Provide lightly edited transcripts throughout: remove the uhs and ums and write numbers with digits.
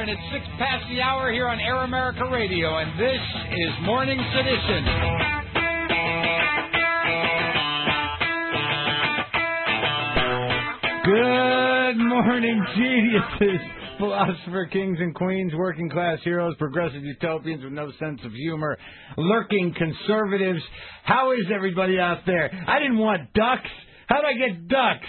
and it's 6 past the hour here on Air America Radio, and this is Morning Sedition. Good morning, geniuses, philosopher kings and queens, working class heroes, progressive utopians with no sense of humor, lurking conservatives. How is everybody out there? I didn't want ducks. How did I get ducks?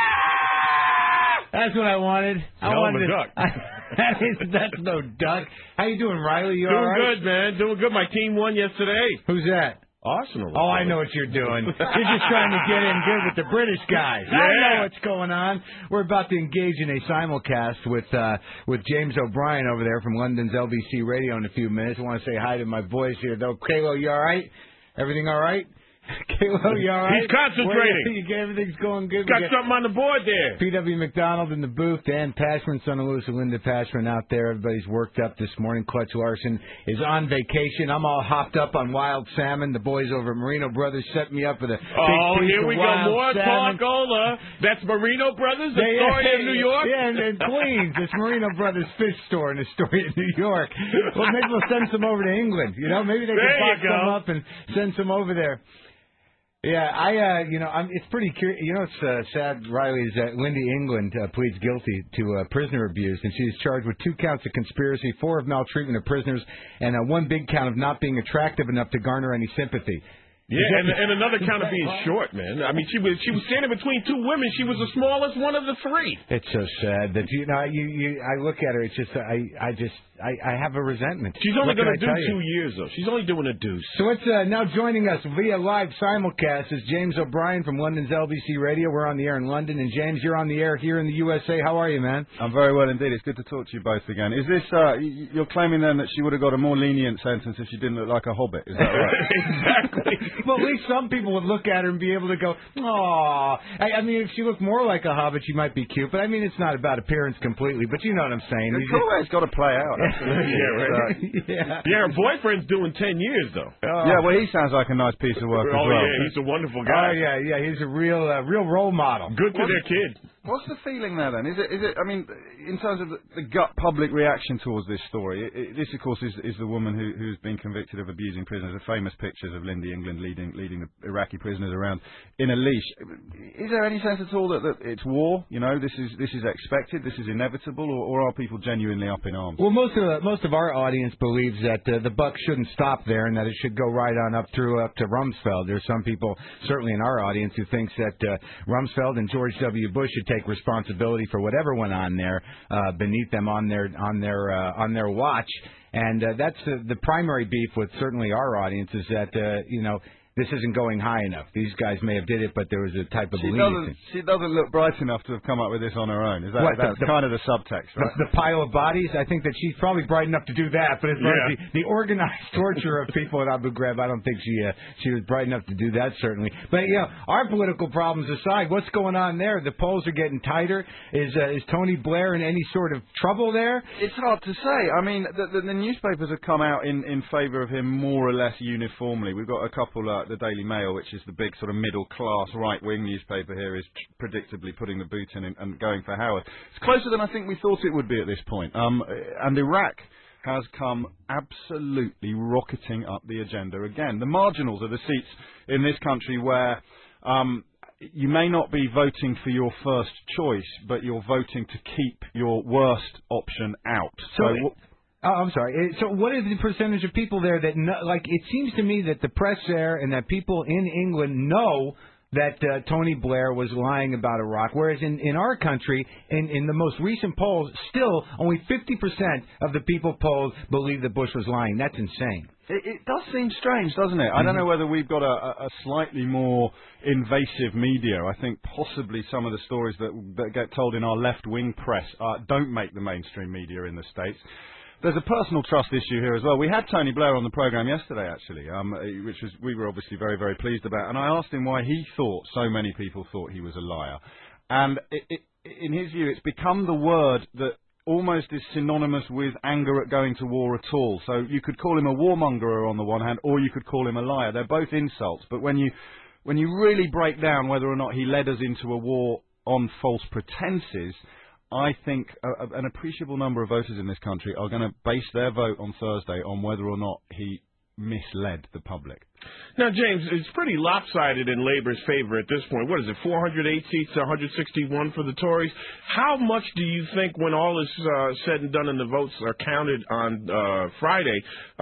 That's what I wanted. I wanted a duck. That's no duck. How you doing, Riley? You all right? Doing good, man. Doing good. My team won yesterday. Who's that? Arsenal. Oh, I know what you're doing. You're just trying to get in good with the British guys. Yeah. I know what's going on. We're about to engage in a simulcast with James O'Brien over there from London's LBC Radio in a few minutes. I want to say hi to my boys here, though. Kalo, you all right? Everything all right? Kalo, you all right? He's concentrating. Everything's going good. Got something on the board there. P.W. McDonald in the booth. Dan Pashman, son of Louis and Linda Pashman out there. Everybody's worked up this morning. Clutch Larson is on vacation. I'm all hopped up on wild salmon. The boys over at Marino Brothers set me up with a big piece here we of go. wild More salmon. talk-ola. That's Marino Brothers, Astoria in New York? Yeah, and Queens. It's Marino Brothers Fish Store in Astoria, New York. Well, maybe we'll send some over to England. You know, maybe they can box some up and send some over there. Yeah, it's pretty curious. You know, it's sad, Riley, is that Lindy England pleads guilty to prisoner abuse, and she is charged with 2 counts of conspiracy, 4 of maltreatment of prisoners, and 1 big count of not being attractive enough to garner any sympathy. Yeah, and another count of being short, man. I mean, she was standing between 2 women. She was the smallest one of the 3. It's so sad that I look at her. It's just I have a resentment. She's only going to do 2 years, though. She's only doing a deuce. So it's now joining us via live simulcast is James O'Brien from London's LBC Radio. We're on the air in London, and James, you're on the air here in the USA. How are you, man? I'm very well indeed. It's good to talk to you both again. Is this you're claiming then that she would have got a more lenient sentence if she didn't look like a hobbit? Is that right? Exactly. Well, at least some people would look at her and be able to go, "Aw." I mean, if she looked more like a hobbit, she might be cute. But I mean, it's not about appearance completely. But you know what I'm saying. It's got to play out. Absolutely. Her boyfriend's doing 10 years though. Yeah, well, he sounds like a nice piece of work as well. Yeah, he's a wonderful guy. Oh yeah, he's a real role model. Good to their kid. What's the feeling there then? Is it? I mean, in terms of the gut public reaction towards this story, this of course is the woman who's been convicted of abusing prisoners. The famous pictures of Lindy England leading the Iraqi prisoners around in a leash. Is there any sense at all that it's war? You know, this is expected, this is inevitable, or are people genuinely up in arms? Well, most of our audience believes that the buck shouldn't stop there and that it should go right on up to Rumsfeld. There's some people, certainly in our audience, who thinks that Rumsfeld and George W. Bush should take responsibility for whatever went on there beneath them on their watch. And that's the primary beef with certainly our audience is that this isn't going high enough. These guys may have did it, but there was a type of leniency. She doesn't look bright enough to have come up with this on her own. Is that that's kind of the subtext, right? The pile of bodies? I think that she's probably bright enough to do that, but as far as the organized torture of people at Abu Ghraib, I don't think she was bright enough to do that, certainly. But, our political problems aside, what's going on there? The polls are getting tighter. Is Tony Blair in any sort of trouble there? It's hard to say. I mean, the newspapers have come out in favour of him more or less uniformly. We've got a couple... the Daily Mail, which is the big sort of middle-class right-wing newspaper here, is predictably putting the boot in and going for Howard. It's closer than I think we thought it would be at this point. And Iraq has come absolutely rocketing up the agenda again. The marginals are the seats in this country where you may not be voting for your first choice, but you're voting to keep your worst option out. Oh, I'm sorry. So what is the percentage of people there that know, it seems to me that the press there and that people in England know that Tony Blair was lying about Iraq, whereas in our country, in the most recent polls, still only 50% of the people polled believe that Bush was lying. That's insane. It does seem strange, doesn't it? I don't know whether we've got a slightly more invasive media. I think possibly some of the stories that get told in our left-wing press don't make the mainstream media in the States. There's a personal trust issue here as well. We had Tony Blair on the programme yesterday, actually, which we were obviously very, very pleased about. And I asked him why he thought so many people thought he was a liar. And in his view, it's become the word that almost is synonymous with anger at going to war at all. So you could call him a warmonger on the one hand, or you could call him a liar. They're both insults. But when you really break down whether or not he led us into a war on false pretenses, I think an appreciable number of voters in this country are going to base their vote on Thursday on whether or not he misled the public. Now, James, it's pretty lopsided in Labour's favor at this point. What is it, 408 seats to 161 for the Tories? How much do you think, when all is said and done and the votes are counted on Friday,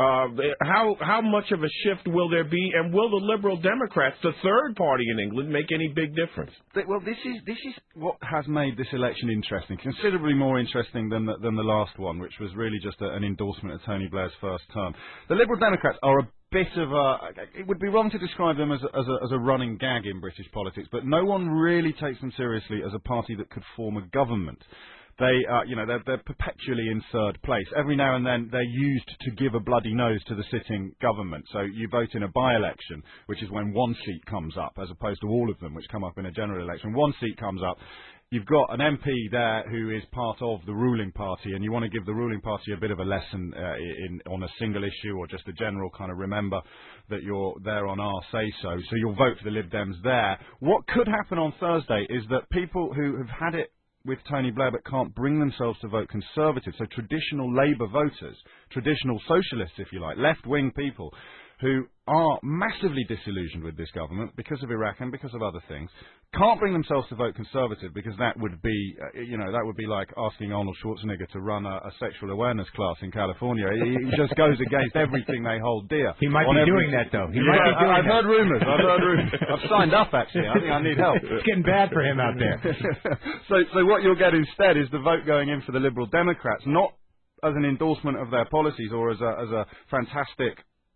how much of a shift will there be, and will the Liberal Democrats, the third party in England, make any big difference? Well, this is what has made this election interesting, considerably more interesting than the last one, which was really just an endorsement of Tony Blair's first term. The Liberal Democrats are a bit of it would be wrong to describe them as a running gag in British politics, but no one really takes them seriously as a party that could form a government. They're perpetually in third place. Every now and then they're used to give a bloody nose to the sitting government. So you vote in a by-election, which is when one seat comes up, as opposed to all of them which come up in a general election. One seat comes up. You've got an MP there who is part of the ruling party, and you want to give the ruling party a bit of a lesson on a single issue, or just a general kind of remember that you're there on our say-so. So you'll vote for the Lib Dems there. What could happen on Thursday is that people who have had it with Tony Blair but can't bring themselves to vote Conservative, so traditional Labour voters, traditional socialists, if you like, left-wing people, who are massively disillusioned with this government because of Iraq and because of other things, can't bring themselves to vote Conservative because that would be, that would be like asking Arnold Schwarzenegger to run a sexual awareness class in California. It just goes against everything they hold dear. He might be doing that, though. I've heard rumours. I've signed up, actually. I think I need help. It's getting bad for him out there. So what you'll get instead is the vote going in for the Liberal Democrats, not as an endorsement of their policies or as a fantastic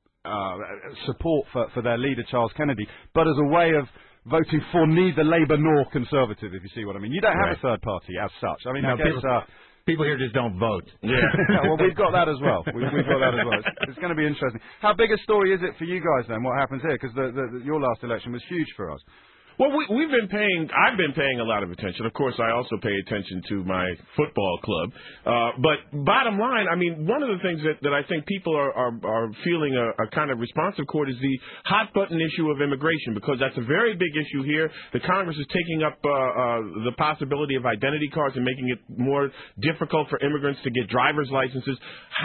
support for their leader, Charles Kennedy, but as a way of voting for neither Labour nor Conservative, if you see what I mean. You don't have a third party as such. I mean, no, I guess... People here just don't vote. Yeah. Well, we've got that as well. We've got that as well. It's going to be interesting. How big a story is it for you guys, then, what happens here? Because your last election was huge for us. Well, I've been paying a lot of attention. Of course, I also pay attention to my football club. But bottom line, I mean, one of the things that I think people are feeling a kind of responsive toward is the hot button issue of immigration, because that's a very big issue here. The Congress is taking up the possibility of identity cards and making it more difficult for immigrants to get driver's licenses.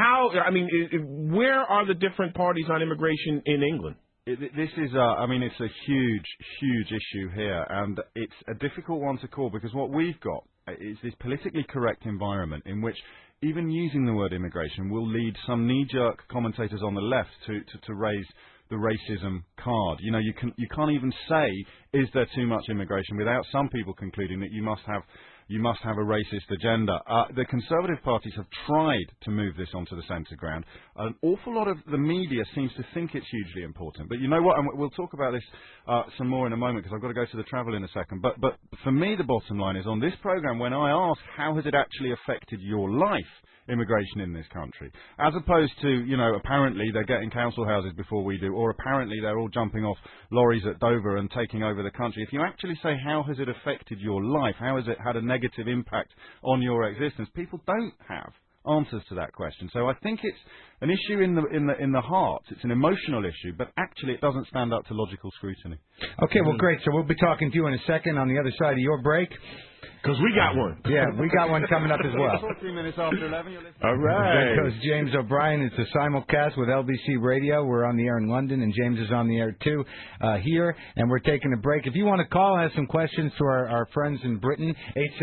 Where are the different parties on immigration in England? This is, it's a huge issue here, and it's a difficult one to call, because what we've got is this politically correct environment in which even using the word immigration will lead some knee-jerk commentators on the left to raise the racism card. You can't even say, is there too much immigration, without some people concluding that you must have a racist agenda. The Conservative parties have tried to move this onto the centre ground. An awful lot of the media seems to think it's hugely important. But you know what? And we'll talk about this some more in a moment, because I've got to go to the travel in a second. But for me, the bottom line is, on this programme, when I ask how has it actually affected your life, immigration in this country, as opposed to, apparently they're getting council houses before we do, or apparently they're all jumping off lorries at Dover and taking over the country. If you actually say, how has it affected your life? How has it had a negative impact on your existence? People don't have answers to that question. So I think it's an issue in the heart. It's an emotional issue, but actually it doesn't stand up to logical scrutiny. Okay, well, great. So we'll be talking to you in a second on the other side of your break. Because we got one. Yeah, we got one coming up as well. 14 minutes after 11, you're listening. All right. There goes James O'Brien. It's a simulcast with LBC Radio. We're on the air in London, and James is on the air, too, here. And we're taking a break. If you want to call and ask some questions to our friends in Britain,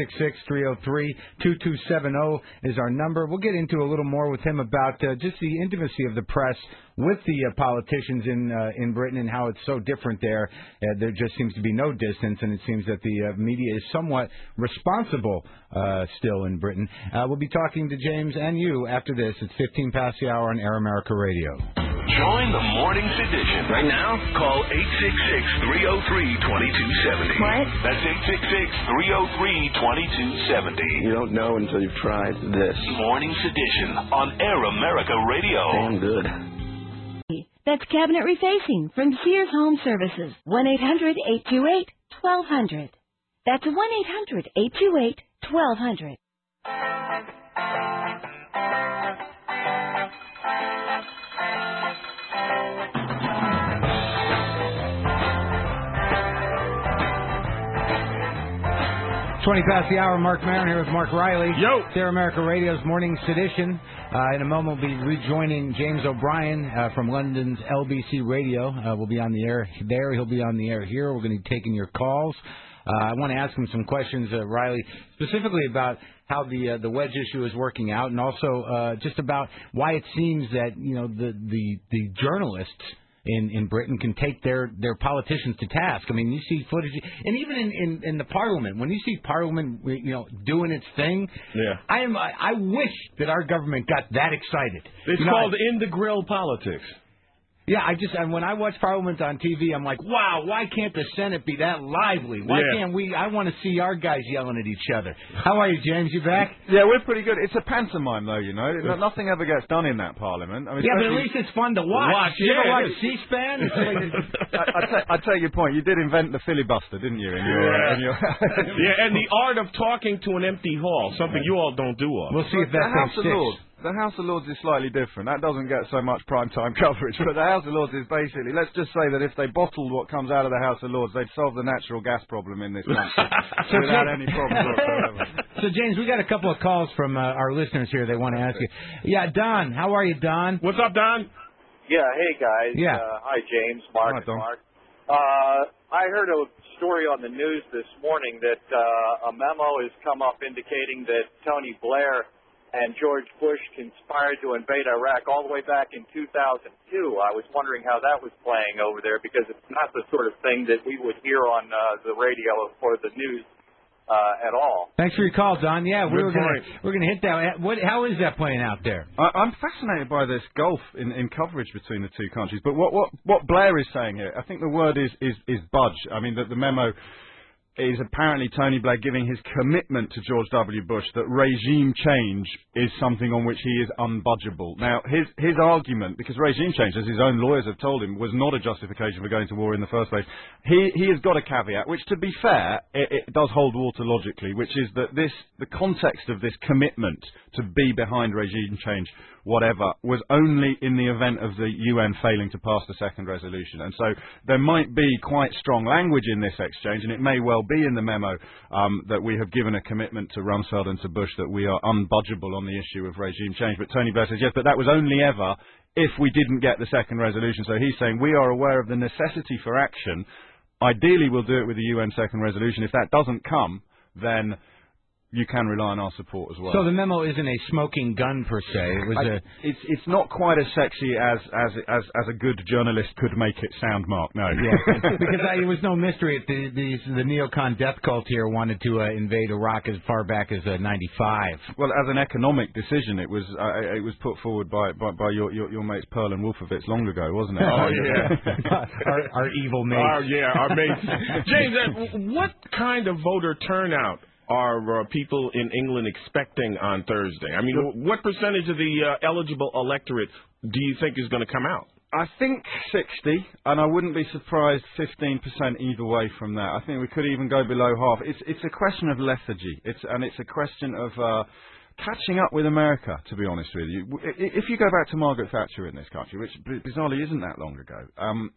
866-303-2270 is our number. We'll get into a little more with him about just the intimacy of the press with the politicians in Britain and how it's so different there. There just seems to be no distance, and it seems that the media is somewhat responsible still in Britain. We'll be talking to James and you after this. It's 15 past the hour on Air America Radio. Join the morning's edition. Right now, call 866-303-2270. What? That's 866-303-2270. You don't know until you've tried this. Morning's edition on Air America Radio. Damn good. That's cabinet refacing from Sears Home Services. 1-800-828-1200. That's 1-800-828-1200. 20 past the hour. Mark Maron here with Mark Riley. Yo. Sarah America Radio's Morning Sedition. In a moment, we'll be rejoining James O'Brien from London's LBC Radio. We'll be on the air there. He'll be on the air here. We're going to be taking your calls. I want to ask him some questions, Riley, specifically about how the wedge issue is working out, and also just about why it seems that the journalists in Britain can take their politicians to task. I mean, you see footage, and even in the Parliament, when you see Parliament, doing its thing, I wish that our government got that excited. It's called in the grill politics. Yeah, when I watch Parliament on TV, I'm like, wow, why can't the Senate be that lively? Why can't we? I want to see our guys yelling at each other. How are you, James? You back? Yeah, we're pretty good. It's a pantomime, though, Nothing ever gets done in that Parliament. I mean, but at least it's fun to watch. You ever watch C-SPAN? I take your point. You did invent the filibuster, didn't you? And the art of talking to an empty hall, something you all don't do often. We'll see if that thing sticks. The House of Lords is slightly different. That doesn't get so much prime-time coverage. But the House of Lords is basically, let's just say that if they bottled what comes out of the House of Lords, they'd solve the natural gas problem in this country without any problem whatsoever. So, James, we got a couple of calls from our listeners here. They want to ask you. Yeah, Don. How are you, Don? What's up, Don? Yeah, hey, guys. Yeah. Hi, James, Mark, Hi, Don. Mark. I heard a story on the news this morning that a memo has come up indicating that Tony Blair and George Bush conspired to invade Iraq all the way back in 2002. I was wondering how that was playing over there, because it's not the sort of thing that we would hear on the radio or the news at all. Thanks for your call, Don. Yeah, we're gonna hit that. How is that playing out there? I'm fascinated by this gulf in coverage between the two countries. But what Blair is saying here, I think the word is budge. I mean, the memo is apparently Tony Blair giving his commitment to George W. Bush that regime change is something on which he is unbudgeable. Now, his argument, because regime change, as his own lawyers have told him, was not a justification for going to war in the first place, he has got a caveat, which, to be fair, it does hold water logically, which is that the context of this commitment to be behind regime change, whatever, was only in the event of the UN failing to pass the second resolution. And so there might be quite strong language in this exchange, and it may well be in the memo that we have given a commitment to Rumsfeld and to Bush that we are unbudgeable on the issue of regime change. But Tony Blair says, yes, but that was only ever if we didn't get the second resolution. So he's saying we are aware of the necessity for action. Ideally, we'll do it with the UN second resolution. If that doesn't come, then you can rely on our support as well. So the memo isn't a smoking gun per se. It was it's not quite as sexy as a good journalist could make it sound, Mark. No, because it was no mystery. The neocon death cult here wanted to invade Iraq as far back as '95. Well, as an economic decision, it was put forward by your mates Pearl and Wolfowitz long ago, wasn't it? Oh yeah, our evil mates. Our mates. James, what kind of voter turnout are people in England expecting on Thursday? I mean, what percentage of the eligible electorate do you think is going to come out? I think 60, and I wouldn't be surprised 15% either way from that. I think we could even go below half. It's a question of lethargy. It's a question of catching up with America, to be honest with you. If you go back to Margaret Thatcher in this country, which bizarrely isn't that long ago,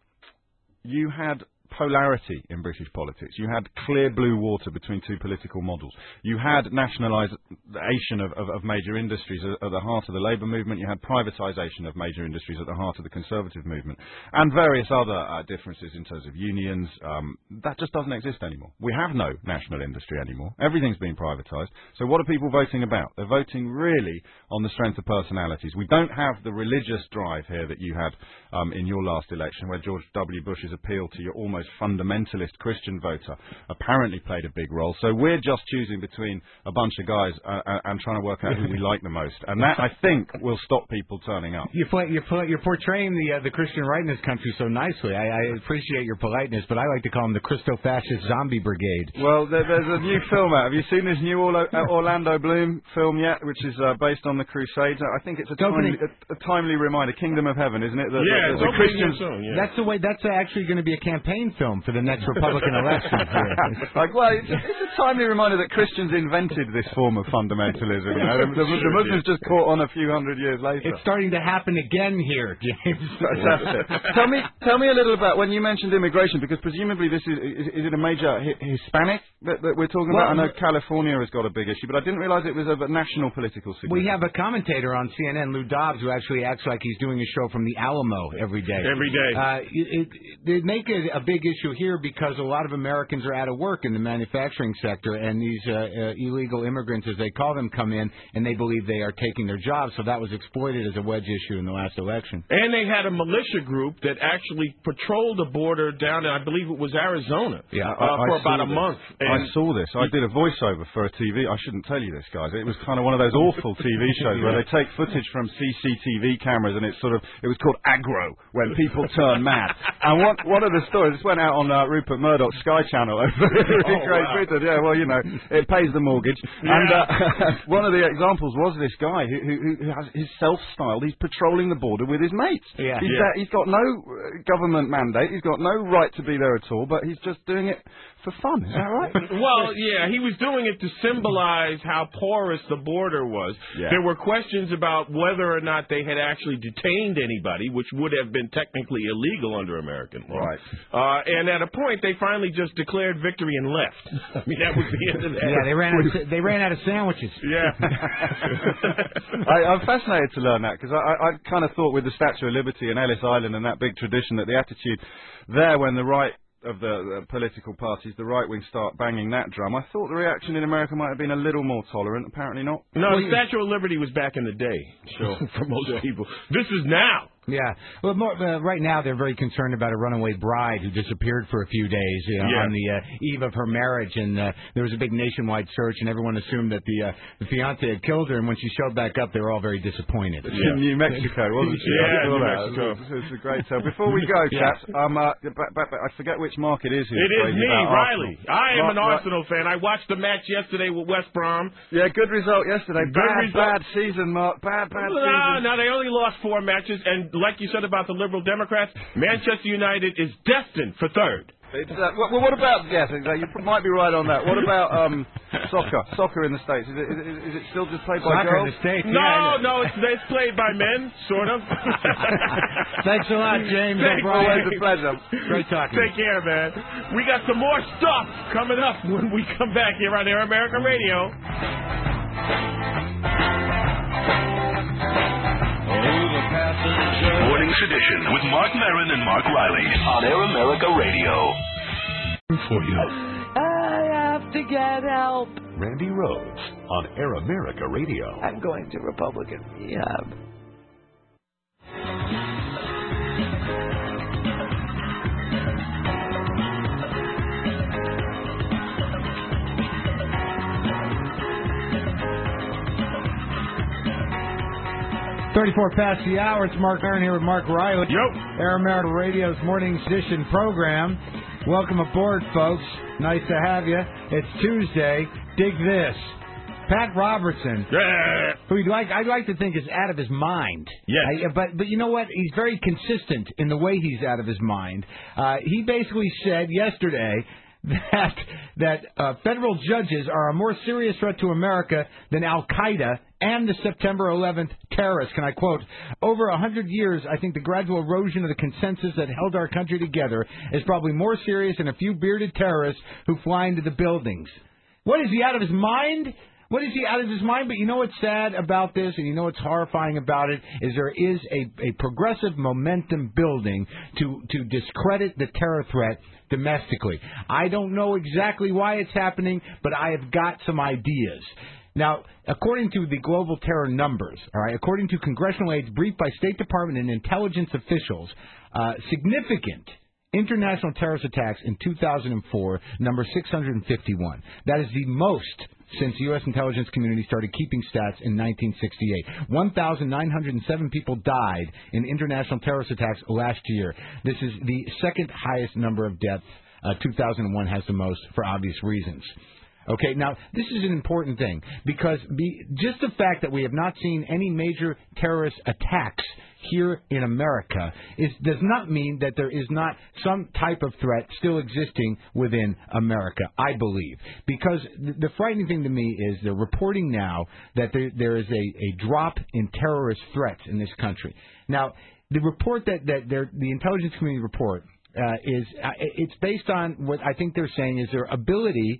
you had polarity in British politics. You had clear blue water between two political models. You had nationalisation of major industries at the heart of the Labour movement. You had privatisation of major industries at the heart of the Conservative movement, and various other differences in terms of unions. That just doesn't exist anymore. We have no national industry anymore. Everything's been privatised. So what are people voting about? They're voting really on the strength of personalities. We don't have the religious drive here that you had in your last election, where George W. Bush's appeal to your almost fundamentalist Christian voter apparently played a big role. So we're just choosing between a bunch of guys and trying to work out who we like the most. And that, I think, will stop people turning up. You're portraying the Christian right in this country so nicely. I appreciate your politeness, but I like to call them the Christo-fascist zombie brigade. Well, there's a new film out. Have you seen this new Orlando Bloom film yet, which is based on the Crusades? I think it's a timely reminder. Kingdom of Heaven, isn't it? It's the Christians. soon, yeah. That's the way. That's actually going to be a campaign film for the next Republican election. It's a timely reminder that Christians invented this form of fundamentalism. You know, the Muslims just caught on a few hundred years later. It's starting to happen again here, James. Tell me a little about when you mentioned immigration, because presumably this is it a major Hispanic that we're talking about? I know California has got a big issue, but I didn't realise it was of a national political significance. We have a commentator on CNN, Lou Dobbs, who actually acts like he's doing a show from the Alamo every day. They make it a big issue here because a lot of Americans are out of work in the manufacturing sector, and these illegal immigrants, as they call them, come in, and they believe they are taking their jobs. So that was exploited as a wedge issue in the last election. And they had a militia group that actually patrolled the border down in, I believe it was Arizona, for about a month. I saw this. I did a voiceover for a TV. I shouldn't tell you this, guys. It was kind of one of those awful TV shows where they take footage from CCTV cameras, and it was called Aggro, when people turn mad. And one of the stories, this went out on Rupert Murdoch's Sky Channel over in Great Britain. Yeah, well, you know, it pays the mortgage. Yeah. And one of the examples was this guy who has his self-styled. He's patrolling the border with his mates. Yeah. He's got no government mandate. He's got no right to be there at all, but he's just doing it for fun. Is that right? Well, yeah, he was doing it to symbolize how porous the border was. Yeah. There were questions about whether or not they had actually detained anybody, which would have been technically illegal under American law. Right. And at a point, they finally just declared victory and left. I mean, that was the end of that. Yeah, they ran out of sandwiches. Yeah. I'm fascinated to learn that, because I kind of thought with the Statue of Liberty and Ellis Island and that big tradition that the attitude there when the right of the political parties, the right wing, start banging that drum, I thought the reaction in America might have been a little more tolerant. Apparently not. No, the Statue of Liberty was back in the day. Sure. For most people. This is now. Yeah. Well, right now they're very concerned about a runaway bride who disappeared for a few days on the eve of her marriage, and there was a big nationwide search, and everyone assumed that the fiance had killed her, and when she showed back up, they were all very disappointed. In New Mexico, wasn't she? Yeah, New Mexico. It's a great tale. Before we go, chaps, I forget which Mark it is. It is me, Riley. I am an Arsenal fan. I watched the match yesterday with West Brom. Yeah, good result yesterday. Bad season, Mark. Bad season. No, they only lost 4 matches, and like you said about the Liberal Democrats, Manchester United is destined for third. Well, what about, yes, exactly, you might be right on that. What about soccer in the States? Is it still just played by soccer girls? In the States? No, it's played by men, sort of. Thanks a lot, James. Always a pleasure. Great talking. Take care, man. We got some more stuff coming up when we come back here on Air America Radio. Morning Sedition with Mark Maron and Mark Riley on Air America Radio. For you. I have to get help. Randy Rhodes on Air America Radio. I'm going to Republican rehab. .34 past the hour. It's Mark Maron here with Mark Riley. Yep. Air America Radio's Morning Edition program. Welcome aboard, folks. Nice to have you. It's Tuesday. Dig this. Pat Robertson, who I'd like to think is out of his mind. Yeah. But you know what? He's very consistent in the way he's out of his mind. He basically said yesterday that federal judges are a more serious threat to America than Al-Qaeda and the September 11th terrorists. Can I quote, over 100 years, I think the gradual erosion of the consensus that held our country together is probably more serious than a few bearded terrorists who fly into the buildings. What, is he out of his mind? What is he out of his mind? But you know what's sad about this, and you know what's horrifying about it, is there is a progressive momentum building to discredit the terror threat domestically. I don't know exactly why it's happening, but I have got some ideas. Now, according to the global terror numbers, all right, according to congressional aides briefed by State Department and intelligence officials, significant international terrorist attacks in 2004, number 651. That is the most since the U.S. intelligence community started keeping stats in 1968. 1,907 people died in international terrorist attacks last year. This is the second highest number of deaths. 2001 has the most for obvious reasons. Okay, now, this is an important thing, because just the fact that we have not seen any major terrorist attacks here in America does not mean that there is not some type of threat still existing within America, I believe. Because the frightening thing to me is they're reporting now that there is a drop in terrorist threats in this country. Now, the report the intelligence community report it's based on what I think they're saying is their ability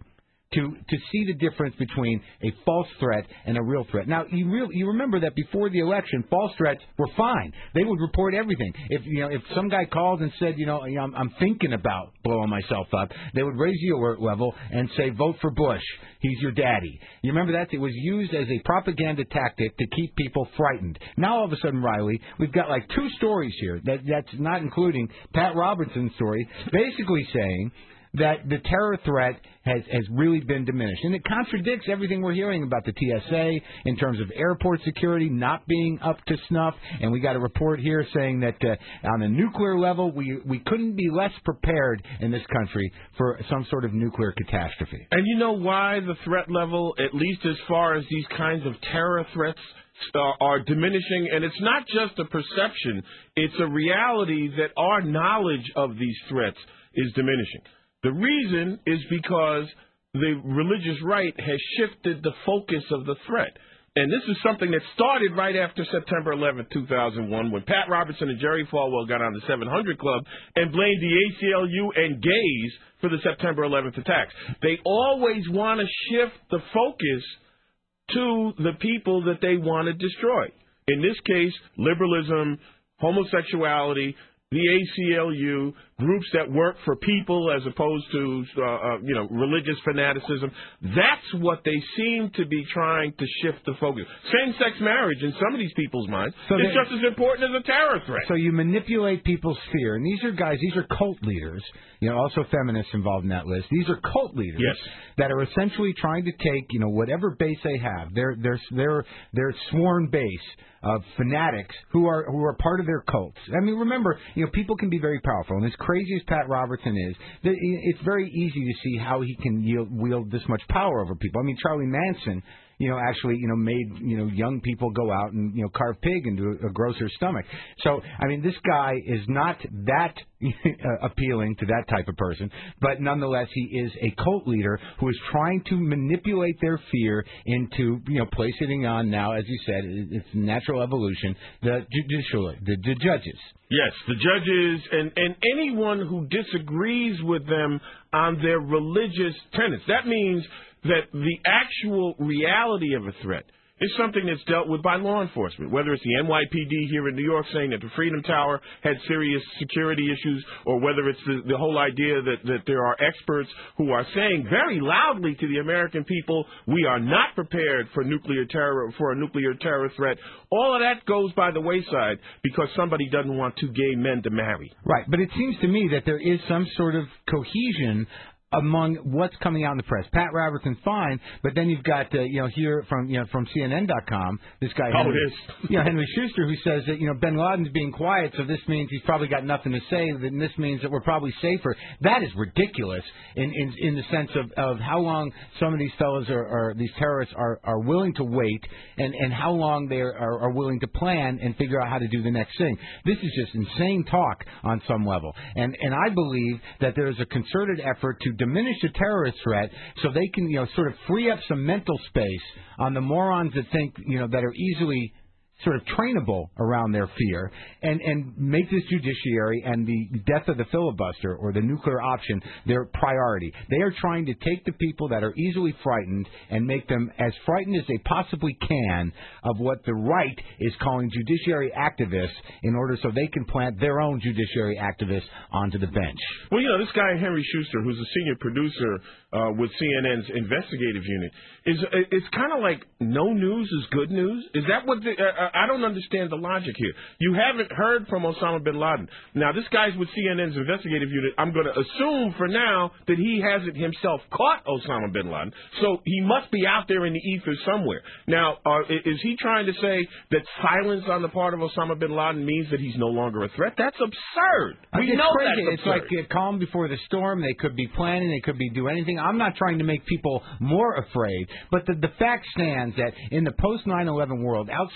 to see the difference between a false threat and a real threat. Now, you remember that before the election, false threats were fine. They would report everything. If some guy called and said, I'm thinking about blowing myself up, they would raise the alert level and say, vote for Bush. He's your daddy. You remember that? It was used as a propaganda tactic to keep people frightened. Now, all of a sudden, Riley, we've got like 2 stories here. That's not including Pat Robertson's story, basically saying that the terror threat has really been diminished. And it contradicts everything we're hearing about the TSA in terms of airport security not being up to snuff. And we got a report here saying that on a nuclear level, we couldn't be less prepared in this country for some sort of nuclear catastrophe. And you know why the threat level, at least as far as these kinds of terror threats, are diminishing? And it's not just a perception. It's a reality that our knowledge of these threats is diminishing. The reason is because the religious right has shifted the focus of the threat. And this is something that started right after September 11th, 2001, when Pat Robertson and Jerry Falwell got on the 700 Club and blamed the ACLU and gays for the September 11th attacks. They always want to shift the focus to the people that they want to destroy. In this case, liberalism, homosexuality, the ACLU, groups that work for people as opposed to, religious fanaticism. That's what they seem to be trying to shift the focus. Same-sex marriage in some of these people's minds is just as important as a terror threat. So you manipulate people's fear. And these are cult leaders, also feminists involved in that list. These are cult leaders that are essentially trying to take, whatever base they have, their sworn base of fanatics who are part of their cults. I mean, remember, people can be very powerful. And as crazy as Pat Robertson is, it's very easy to see how he can wield this much power over people. I mean, Charlie Manson, actually, made, young people go out and, carve pig into a grocer's stomach. So, I mean, this guy is not that appealing to that type of person, but nonetheless, he is a cult leader who is trying to manipulate their fear into, placing on now, as you said, it's natural evolution, the judges. Yes, the judges and anyone who disagrees with them on their religious tenets. That means that the actual reality of a threat is something that's dealt with by law enforcement, whether it's the NYPD here in New York saying that the Freedom Tower had serious security issues, or whether it's the whole idea that there are experts who are saying very loudly to the American people, we are not prepared for a nuclear terror threat. All of that goes by the wayside because somebody doesn't want 2 gay men to marry. Right, but it seems to me that there is some sort of cohesion among what's coming out in the press. Pat Robertson's fine, but then you've got here from CNN.com this guy Henry Schuster, who says that Bin Laden's being quiet, so this means he's probably got nothing to say. Then this means that we're probably safer. That is ridiculous in the sense of how long some of these fellows or these terrorists are willing to wait and how long they are willing to plan and figure out how to do the next thing. This is just insane talk on some level, and I believe that there is a concerted effort to diminish the terrorist threat so they can, sort of free up some mental space on the morons that think, that are easily sort of trainable around their fear and make this judiciary and the death of the filibuster or the nuclear option their priority. They are trying to take the people that are easily frightened and make them as frightened as they possibly can of what the right is calling judiciary activists in order so they can plant their own judiciary activists onto the bench. Well, this guy Henry Schuster, who's a senior producer with CNN's investigative unit, it's kind of like no news is good news. Is that what I don't understand the logic here. You haven't heard from Osama bin Laden. Now, this guy's with CNN's investigative unit. I'm going to assume for now that he hasn't himself caught Osama bin Laden, so he must be out there in the ether somewhere. Now, is he trying to say that silence on the part of Osama bin Laden means that he's no longer a threat? That's absurd. We know that's absurd. It's like calm before the storm. They could be planning. They could be doing anything. I'm not trying to make people more afraid, but the fact stands that in the post 9/11 world, outside of the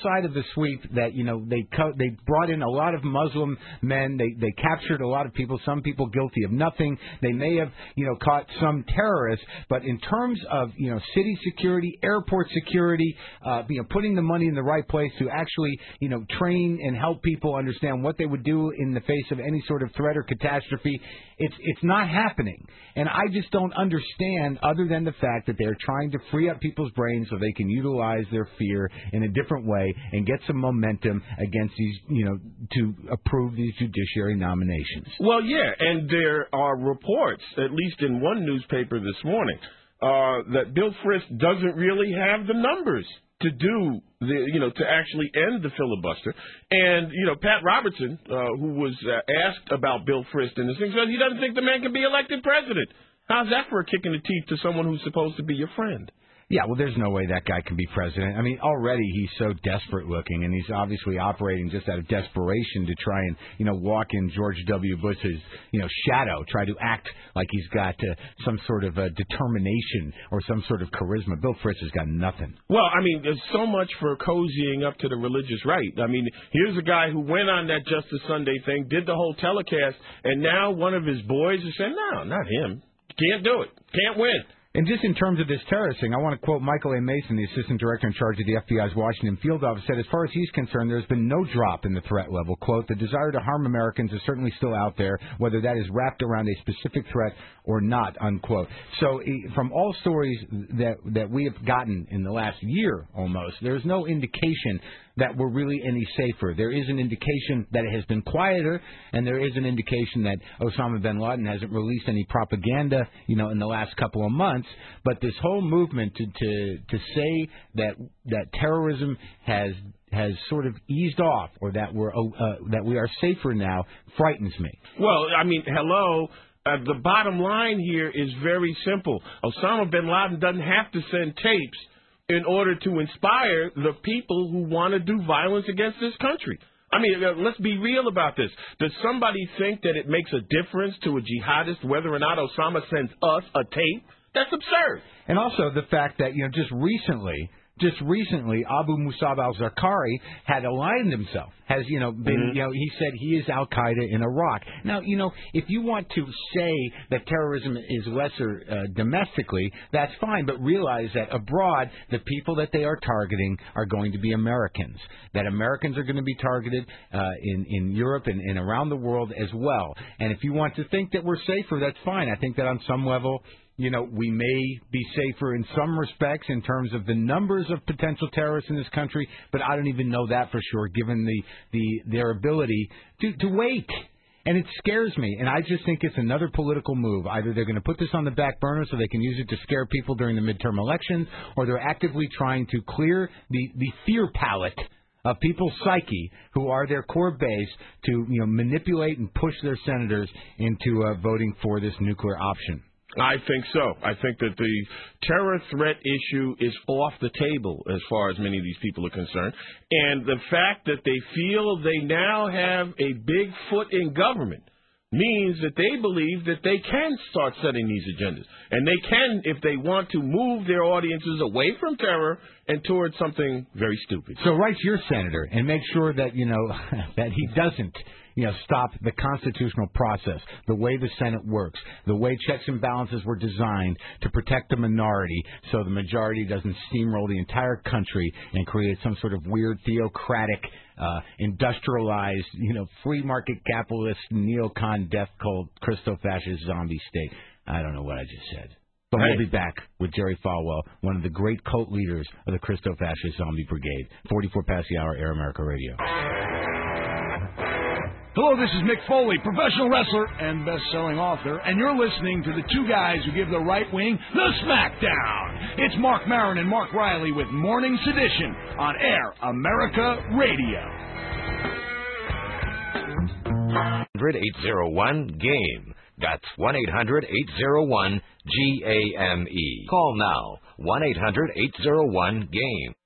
sweep that, they brought in a lot of Muslim men. They captured a lot of people, some people guilty of nothing. They may have, caught some terrorists. But in terms of, city security, airport security, putting the money in the right place to actually, train and help people understand what they would do in the face of any sort of threat or catastrophe, it's not happening. And I just don't understand, other than the fact that they're trying to free up people's brains so they can utilize their fear in a different way and get some momentum against these, to approve these judiciary nominations. Well, yeah, and there are reports, at least in one newspaper this morning, that Bill Frist doesn't really have the numbers to do to actually end the filibuster. And, Pat Robertson, who was asked about Bill Frist and this thing, says he doesn't think the man can be elected president. How's that for a kick in the teeth to someone who's supposed to be your friend? Yeah, well, there's no way that guy can be president. I mean, already he's so desperate looking, and he's obviously operating just out of desperation to try and, walk in George W. Bush's, shadow, try to act like he's got some sort of determination or some sort of charisma. Bill Frist has got nothing. Well, I mean, there's so much for cozying up to the religious right. I mean, here's a guy who went on that Justice Sunday thing, did the whole telecast, and now one of his boys is saying, no, not him. Can't do it. Can't win. And just in terms of this terrorist thing, I want to quote Michael A. Mason, the assistant director in charge of the FBI's Washington field office, said, as far as he's concerned, there's been no drop in the threat level. Quote, the desire to harm Americans is certainly still out there, whether that is wrapped around a specific threat or not, unquote. So from all stories that we have gotten in the last year almost, there's no indication that we're really any safer. There is an indication that it has been quieter, and there is an indication that Osama bin Laden hasn't released any propaganda, in the last couple of months. But this whole movement to say that terrorism has sort of eased off, or that we are safer now, frightens me. Well, I mean, hello. The bottom line here is very simple. Osama bin Laden doesn't have to send tapes in order to inspire the people who want to do violence against this country. I mean, let's be real about this. Does somebody think that it makes a difference to a jihadist whether or not Osama sends us a tape? That's absurd. And also the fact that, just recently, Abu Musab al-Zarqawi had aligned himself, has, been, he said he is Al-Qaeda in Iraq. Now, if you want to say that terrorism is lesser domestically, that's fine, but realize that abroad, the people that they are targeting are going to be Americans, that Americans are going to be targeted in Europe and around the world as well. And if you want to think that we're safer, that's fine. I think that on some level, we may be safer in some respects in terms of the numbers of potential terrorists in this country, but I don't even know that for sure, given their ability to wait. And it scares me, and I just think it's another political move. Either they're going to put this on the back burner so they can use it to scare people during the midterm elections, or they're actively trying to clear the fear palette of people's psyche, who are their core base, to manipulate and push their senators into voting for this nuclear option. I think so. I think that the terror threat issue is off the table as far as many of these people are concerned. And the fact that they feel they now have a big foot in government means that they believe that they can start setting these agendas. And they can, if they want to, move their audiences away from terror and towards something very stupid. So write your senator and make sure that, that he doesn't stop the constitutional process, the way the Senate works, the way checks and balances were designed to protect the minority so the majority doesn't steamroll the entire country and create some sort of weird theocratic, industrialized, free market capitalist, neocon, death cult, Christo-fascist zombie state. I don't know what I just said. But we'll be back with Jerry Falwell, one of the great cult leaders of the Christo-fascist zombie brigade. 44 past the hour, Air America Radio. Hello, this is Mick Foley, professional wrestler and best-selling author, and you're listening to the two guys who give the right wing the smackdown. It's Mark Maron and Mark Riley with Morning Sedition on Air America Radio. 801-GAME. That's 1-800-801-GAME. Call now. 1-800-801-GAME.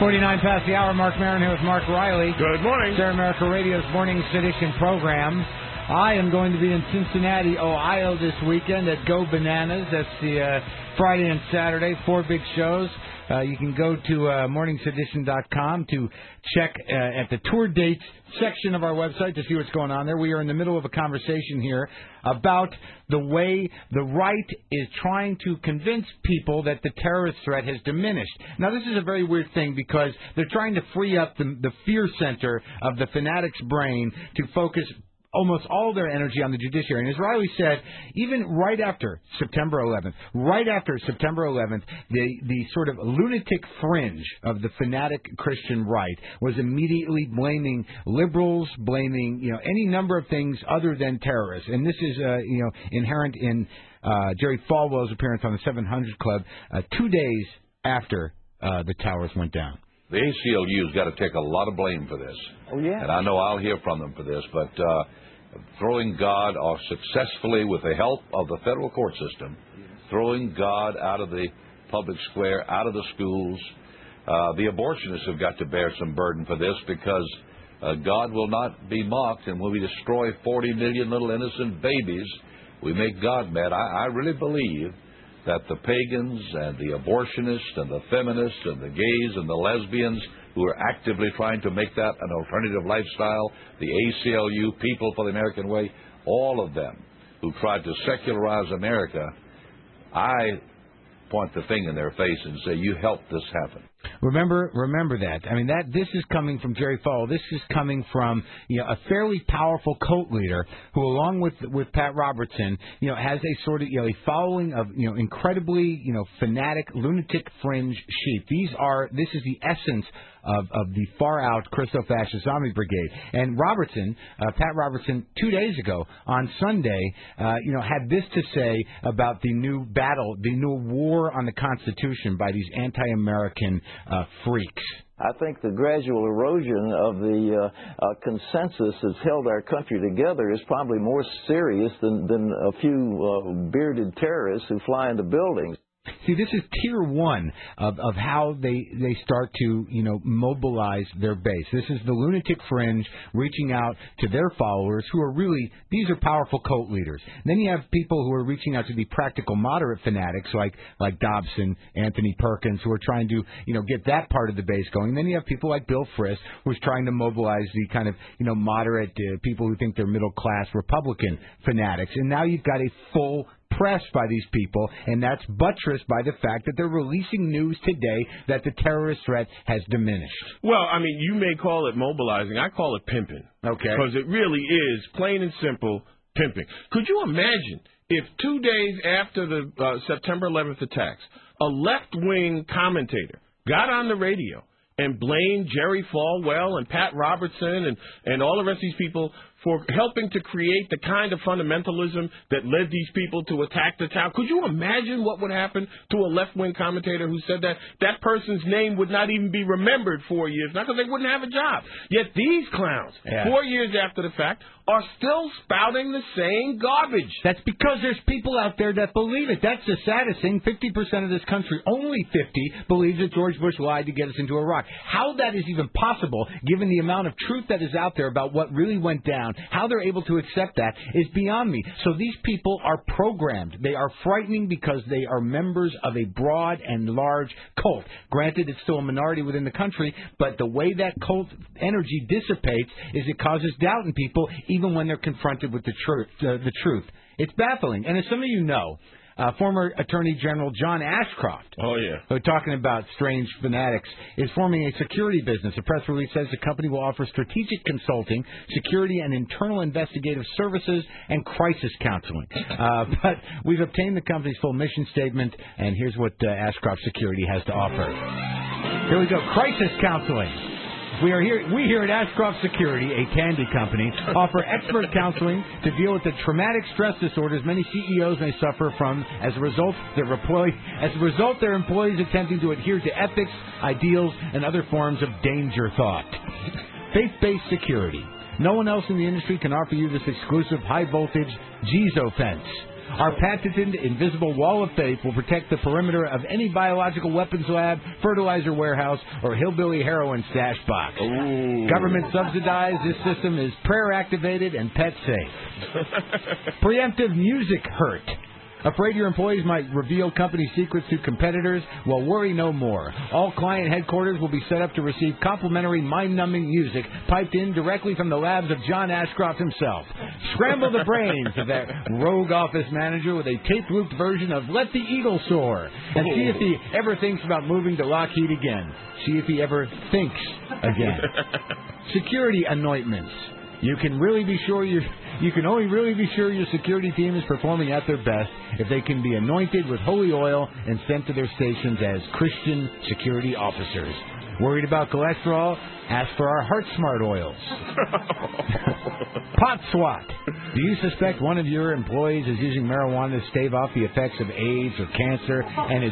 49 past the hour. Mark Maron here with Mark Riley. Good morning. Sarah America Radio's Morning Sedition program. I am going to be in Cincinnati, Ohio this weekend at Go Bananas. That's the Friday and Saturday, 4 big shows. You can go to morningsedition.com to check at the tour dates section of our website to see what's going on there. We are in the middle of a conversation here about the way the right is trying to convince people that the terrorist threat has diminished. Now, this is a very weird thing because they're trying to free up the fear center of the fanatic's brain to focus almost all their energy on the judiciary. And as Riley said, even right after September 11th, the sort of lunatic fringe of the fanatic Christian right was immediately blaming liberals, blaming any number of things other than terrorists. And this is inherent in Jerry Falwell's appearance on the 700 Club 2 days after the towers went down. The ACLU's got to take a lot of blame for this. Oh, yeah. And I know I'll hear from them for this, but throwing God, or successfully with the help of the federal court system, throwing God out of the public square, out of the schools. The abortionists have got to bear some burden for this because God will not be mocked, and when we destroy 40 million little innocent babies, we make God mad. I really believe that the pagans and the abortionists and the feminists and the gays and the lesbians who are actively trying to make that an alternative lifestyle, the ACLU, People for the American Way, all of them who tried to secularize America, I point the finger in their face and say, you helped this happen. Remember that. I mean, this is coming from Jerry Falwell. This is coming from a fairly powerful cult leader who, along with Pat Robertson, has a sort of a following of incredibly fanatic, lunatic fringe sheep. This is the essence of the far-out Christo-fascist zombie brigade. And Pat Robertson, 2 days ago on Sunday, had this to say about the new battle, the new war on the Constitution by these anti-American freaks. I think the gradual erosion of the consensus that's held our country together is probably more serious than a few bearded terrorists who fly into buildings. See, this is tier one of how they start to, mobilize their base. This is the lunatic fringe reaching out to their followers who are really, these are powerful cult leaders. And then you have people who are reaching out to the practical moderate fanatics like Dobson, Anthony Perkins, who are trying to, get that part of the base going. And then you have people like Bill Frist, who's trying to mobilize the kind of, moderate people who think they're middle-class Republican fanatics. And now you've got a full pressed by these people, and that's buttressed by the fact that they're releasing news today that the terrorist threat has diminished. Well, I mean, you may call it mobilizing. I call it pimping. Okay. Because it really is, plain and simple, pimping. Could you imagine if 2 days after the September 11th attacks, a left-wing commentator got on the radio and blamed Jerry Falwell and Pat Robertson and all the rest of these people for helping to create the kind of fundamentalism that led these people to attack the town? Could you imagine what would happen to a left-wing commentator who said that? That person's name would not even be remembered 4 years, not because they wouldn't have a job. Yet these clowns, 4 years after the fact, are still spouting the same garbage. That's because there's people out there that believe it. That's the saddest thing. 50% of this country, only 50, believes that George Bush lied to get us into Iraq. How that is even possible, given the amount of truth that is out there about what really went down, how they're able to accept that is beyond me. So these people are programmed. They are frightening because they are members of a broad and large cult. Granted, it's still a minority within the country, but the way that cult energy dissipates is it causes doubt in people, even when they're confronted with the truth. It's baffling. And as some of you know, former Attorney General John Ashcroft, talking about strange fanatics, is forming a security business. A press release says the company will offer strategic consulting, security and internal investigative services, and crisis counseling. But we've obtained the company's full mission statement, and here's what Ashcroft Security has to offer. Here we go. Crisis counseling. We here at Ashcroft Security, a Tandy company, offer expert counseling to deal with the traumatic stress disorders many CEOs may suffer from as a result their employees attempting to adhere to ethics, ideals, and other forms of danger thought. Faith-based security. No one else in the industry can offer you this exclusive high-voltage GZO fence. Our patented invisible wall of faith will protect the perimeter of any biological weapons lab, fertilizer warehouse, or hillbilly heroin stash box. Ooh. Government subsidized, this system is prayer activated and pet safe. Preemptive music hurt. Afraid your employees might reveal company secrets to competitors? Well, worry no more. All client headquarters will be set up to receive complimentary mind-numbing music piped in directly from the labs of John Ashcroft himself. Scramble the brains of that rogue office manager with a tape-looped version of Let the Eagle Soar, and see if he ever thinks about moving to Lockheed again. See if he ever thinks again. Security anointments. You can only really be sure your security team is performing at their best if they can be anointed with holy oil and sent to their stations as Christian security officers. Worried about cholesterol? Ask for our Heart Smart oils. Pot SWAT. Do you suspect one of your employees is using marijuana to stave off the effects of AIDS or cancer and is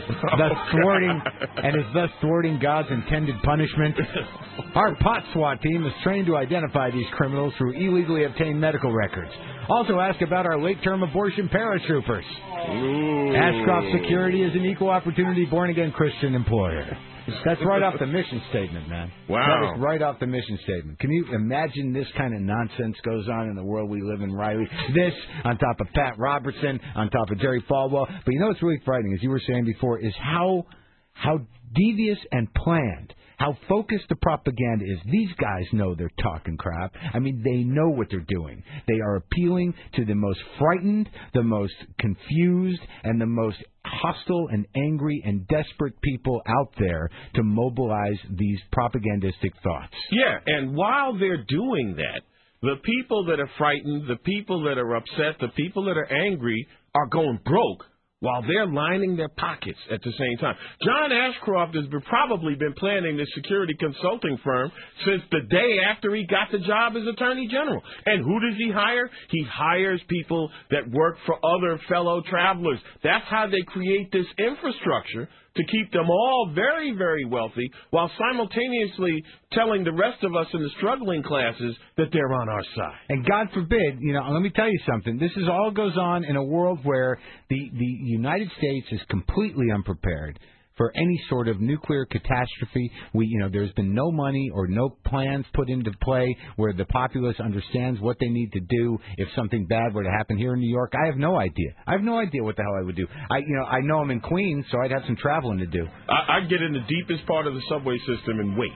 thus thwarting God's intended punishment? Our Pot SWAT team is trained to identify these criminals through illegally obtained medical records. Also ask about our late-term abortion paratroopers. Ooh. Ashcroft Security is an equal opportunity born-again Christian employer. That's right off the mission statement, man. Wow. That is right off the mission statement. Can you imagine this kind of nonsense goes on in the world we live in, Riley? This, on top of Pat Robertson, on top of Jerry Falwell. But you know what's really frightening, as you were saying before, is how devious and planned, how focused the propaganda is. These guys know they're talking crap. I mean, they know what they're doing. They are appealing to the most frightened, the most confused, and the most hostile and angry and desperate people out there to mobilize these propagandistic thoughts. Yeah, and while they're doing that, the people that are frightened, the people that are upset, the people that are angry are going broke while they're lining their pockets at the same time. John Ashcroft has probably been planning this security consulting firm since the day after he got the job as Attorney General. And who does he hire? He hires people that work for other fellow travelers. That's how they create this infrastructure to keep them all very, very wealthy while simultaneously telling the rest of us in the struggling classes that they're on our side. And God forbid, let me tell you something. This is all goes on in a world where the United States is completely unprepared for any sort of nuclear catastrophe. There's been no money or no plans put into play where the populace understands what they need to do if something bad were to happen here in New York. I have no idea. I have no idea what the hell I would do. I know I'm in Queens, so I'd have some traveling to do. I'd get in the deepest part of the subway system and wait.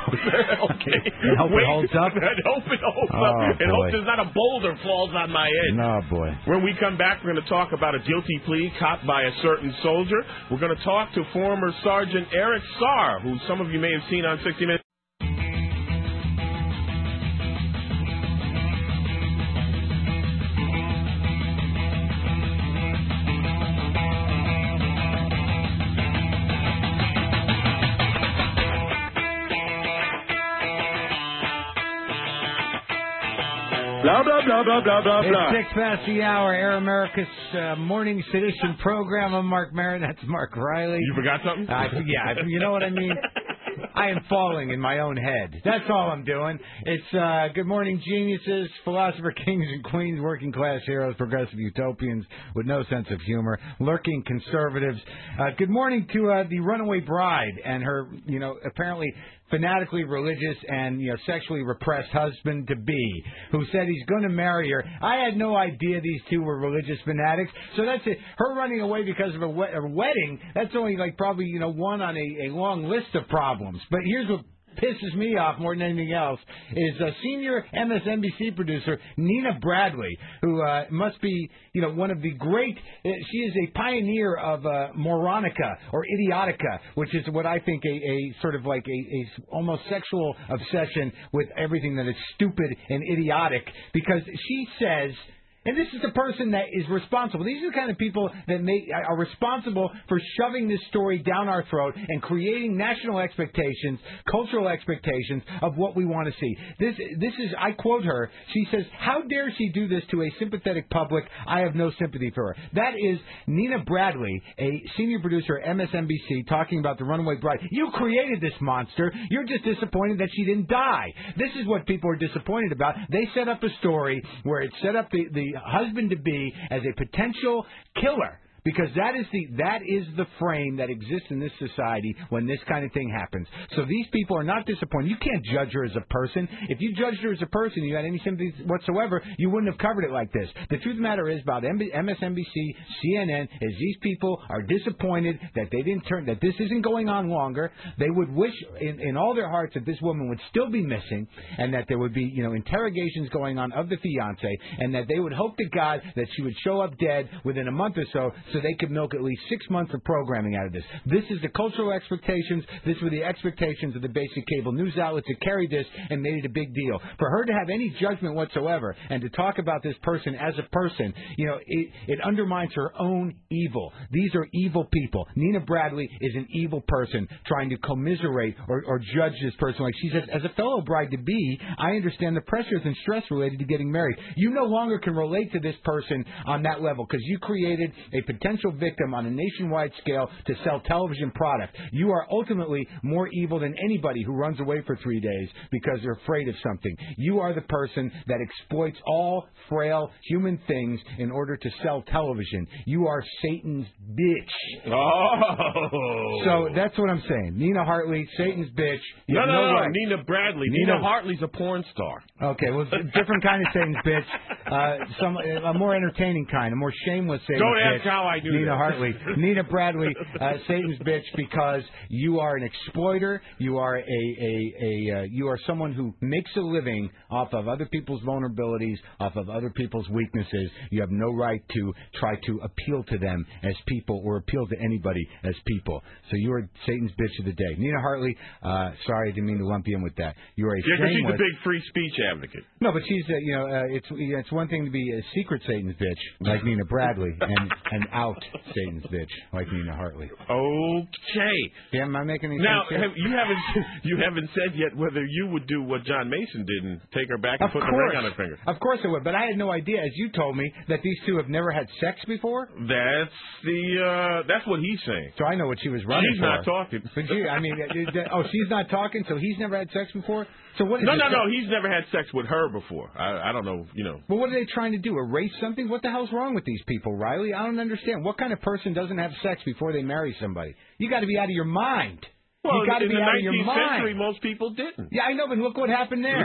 Okay. And hope it holds up? And hope it holds up. And hope there's not a boulder falls on my head. No, boy. When we come back, we're going to talk about a guilty plea caught by a certain soldier. We're going to talk to former Sergeant Eric Saar, who some of you may have seen on 60 Minutes. Blah, blah, blah, blah, blah, blah, blah. It's 6 past the hour. Air America's morning sedition program. I'm Mark Maron. That's Mark Riley. You forgot something? Yeah, you know what I mean? I am falling in my own head. That's all I'm doing. It's Good Morning Geniuses, Philosopher Kings and Queens, Working Class Heroes, Progressive Utopians with no sense of humor, Lurking Conservatives. Good morning to the Runaway Bride and her, apparently fanatically religious and sexually repressed husband-to-be who said he's going to marry her. I had no idea these two were religious fanatics. So that's it. Her running away because of a wedding, that's only probably one on a long list of problems. But here's what pisses me off more than anything else is senior MSNBC producer Nina Bradley, who must be one of the great. She is a pioneer of moronica or idiotica, which is what I think a sort of like a almost sexual obsession with everything that is stupid and idiotic, because she says. And this is the person that is responsible. These are the kind of people that are responsible for shoving this story down our throat and creating national expectations, cultural expectations of what we want to see. This is, I quote her, she says, "How dare she do this to a sympathetic public? I have no sympathy for her." That is Nina Bradley, a senior producer at MSNBC, talking about the Runaway Bride. You created this monster. You're just disappointed that she didn't die. This is what people are disappointed about. They set up a story where it set up the the husband-to-be as a potential killer. Because that is the frame that exists in this society when this kind of thing happens. So these people are not disappointed. You can't judge her as a person. If you judged her as a person, you had any sympathy whatsoever, you wouldn't have covered it like this. The truth of the matter is about MSNBC, CNN, is these people are disappointed that they didn't that this isn't going on longer. They would wish in all their hearts that this woman would still be missing, and that there would be interrogations going on of the fiance, and that they would hope to God that she would show up dead within a month or so they could milk at least 6 months of programming out of this. This is the cultural expectations. This were the expectations of the basic cable news outlets that carried this and made it a big deal. For her to have any judgment whatsoever and to talk about this person as a person, it undermines her own evil. These are evil people. Nina Bradley is an evil person trying to commiserate or judge this person. Like she says, as a fellow bride-to-be, I understand the pressures and stress related to getting married. You no longer can relate to this person on that level because you created a potential victim on a nationwide scale to sell television product. You are ultimately more evil than anybody who runs away for 3 days because they're afraid of something. You are the person that exploits all frail human things in order to sell television. You are Satan's bitch. Oh. So that's what I'm saying. Nina Hartley, Satan's bitch. No, right. Nina Bradley. Nina Hartley's a porn star. Okay, well, different kind of Satan's bitch. A more entertaining kind, a more shameless Satan's bitch. Don't ask how I knew Nina Hartley. Nina Bradley, Satan's bitch, because you are an exploiter. You are you are someone who makes a living off of other people's vulnerabilities, off of other people's weaknesses. You have no right to try to appeal to them as people or appeal to anybody as people. So you are Satan's bitch of the day. Nina Hartley, sorry, I didn't mean to lump you in with that. You are a shameless... she's a big free speech advocate. No, but she's, it's one thing to be a secret Satan's bitch like Nina Bradley and out Satan's bitch like Nina Hartley. Okay. Yeah, am I making any now, sense here? you haven't said yet whether you would do what John Mason did and take her back and put the ring on her finger. Of course I would, but I had no idea, as you told me, that these two have never had sex before. That's what he's saying. So I know what she was running She's for. not talking. But she's not talking, so he's never had sex before? So what is No, he's never had sex with her before. I don't know, But what are they trying to do? Erase something? What the hell's wrong with these people, Riley? I don't understand. What kind of person doesn't have sex before they marry somebody? You got to be out of your mind. Well, you got to be out of your mind. In the 19th century, most people didn't. Yeah, I know, but look what happened there.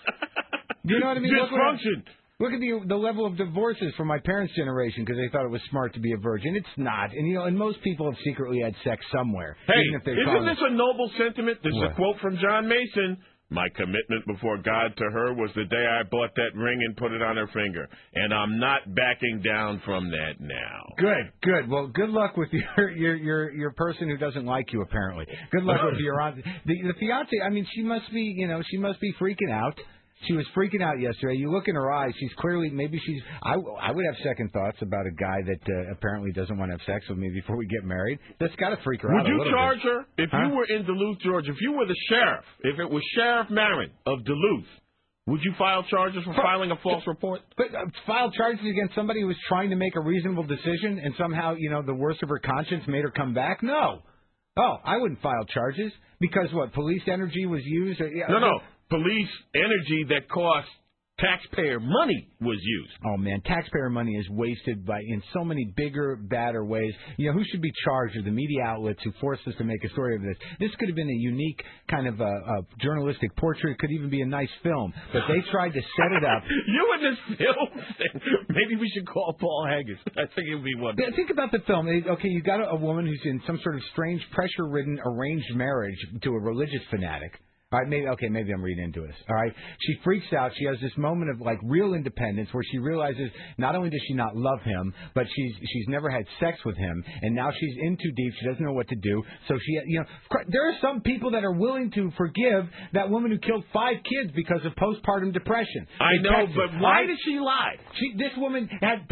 Do you know what I mean? Dysfunction. Look at the level of divorces from my parents' generation because they thought it was smart to be a virgin. It's not. And most people have secretly had sex somewhere. Hey, even if isn't this a noble sentiment? This is a quote from John Mason. My commitment before God to her was the day I bought that ring and put it on her finger. And I'm not backing down from that now. Good. Well, good luck with your person who doesn't like you, apparently. Good luck with your aunt. The fiance, I mean, she must be freaking out. She was freaking out yesterday. You look in her eyes. She's clearly, I would have second thoughts about a guy that apparently doesn't want to have sex with me before we get married. That's got to freak her out a little bit. Would you charge her? If you were in Duluth, Georgia, if you were the sheriff, if it was Sheriff Marin of Duluth, would you file charges for filing a false report? But file charges against somebody who was trying to make a reasonable decision and somehow, the worst of her conscience made her come back? No. Oh, I wouldn't file charges because what, police energy was used? No. Police energy that cost taxpayer money was used. Oh, man, taxpayer money is wasted in so many bigger, badder ways. Who should be charged are the media outlets who forced us to make a story of this. This could have been a unique kind of journalistic portrait. It could even be a nice film. But they tried to set it up. You in this film thing. Maybe we should call Paul Haggis. I think it would be wonderful. Think about the film. Okay, you got a woman who's in some sort of strange, pressure-ridden, arranged marriage to a religious fanatic. All right, maybe I'm reading into this. All right, she freaks out. She has this moment of real independence where she realizes not only does she not love him, but she's never had sex with him, and now she's in too deep. She doesn't know what to do. So there are some people that are willing to forgive that woman who killed 5 kids because of postpartum depression. I know, but why did she lie? This woman had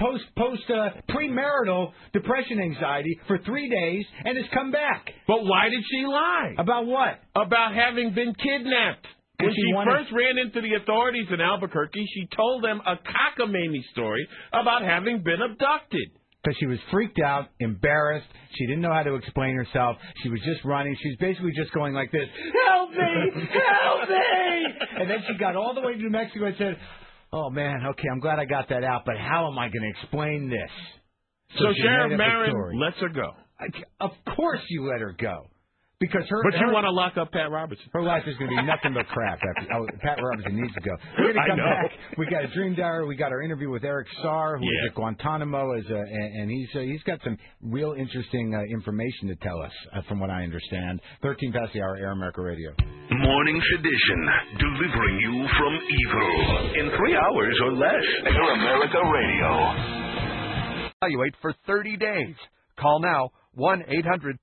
premarital depression anxiety for 3 days and has come back. But why did she lie? About what? About having been kidnapped. When she first ran into the authorities in Albuquerque, she told them a cockamamie story about having been abducted. Because she was freaked out, embarrassed. She didn't know how to explain herself. She was just running. She was basically just going like this, "Help me! Help me!" And then she got all the way to New Mexico and said, Oh, man, okay, I'm glad I got that out, but how am I going to explain this? So she Sheriff made up a Marin story. lets her go. Of course you let her go. Because her, But you want to lock up Pat Robertson. her life is going to be nothing but crap. Pat Robertson needs to go. We're going to come back. We got a Dream Diary. We got our interview with Eric Sarr, who is at Guantanamo, and he's got some real interesting information to tell us, from what I understand. 13 past the hour, Air America Radio. Morning Sedition, delivering you from evil in 3 hours or less. Air America Radio. Evaluate for 30 days. Call now. 1-800-900-2657.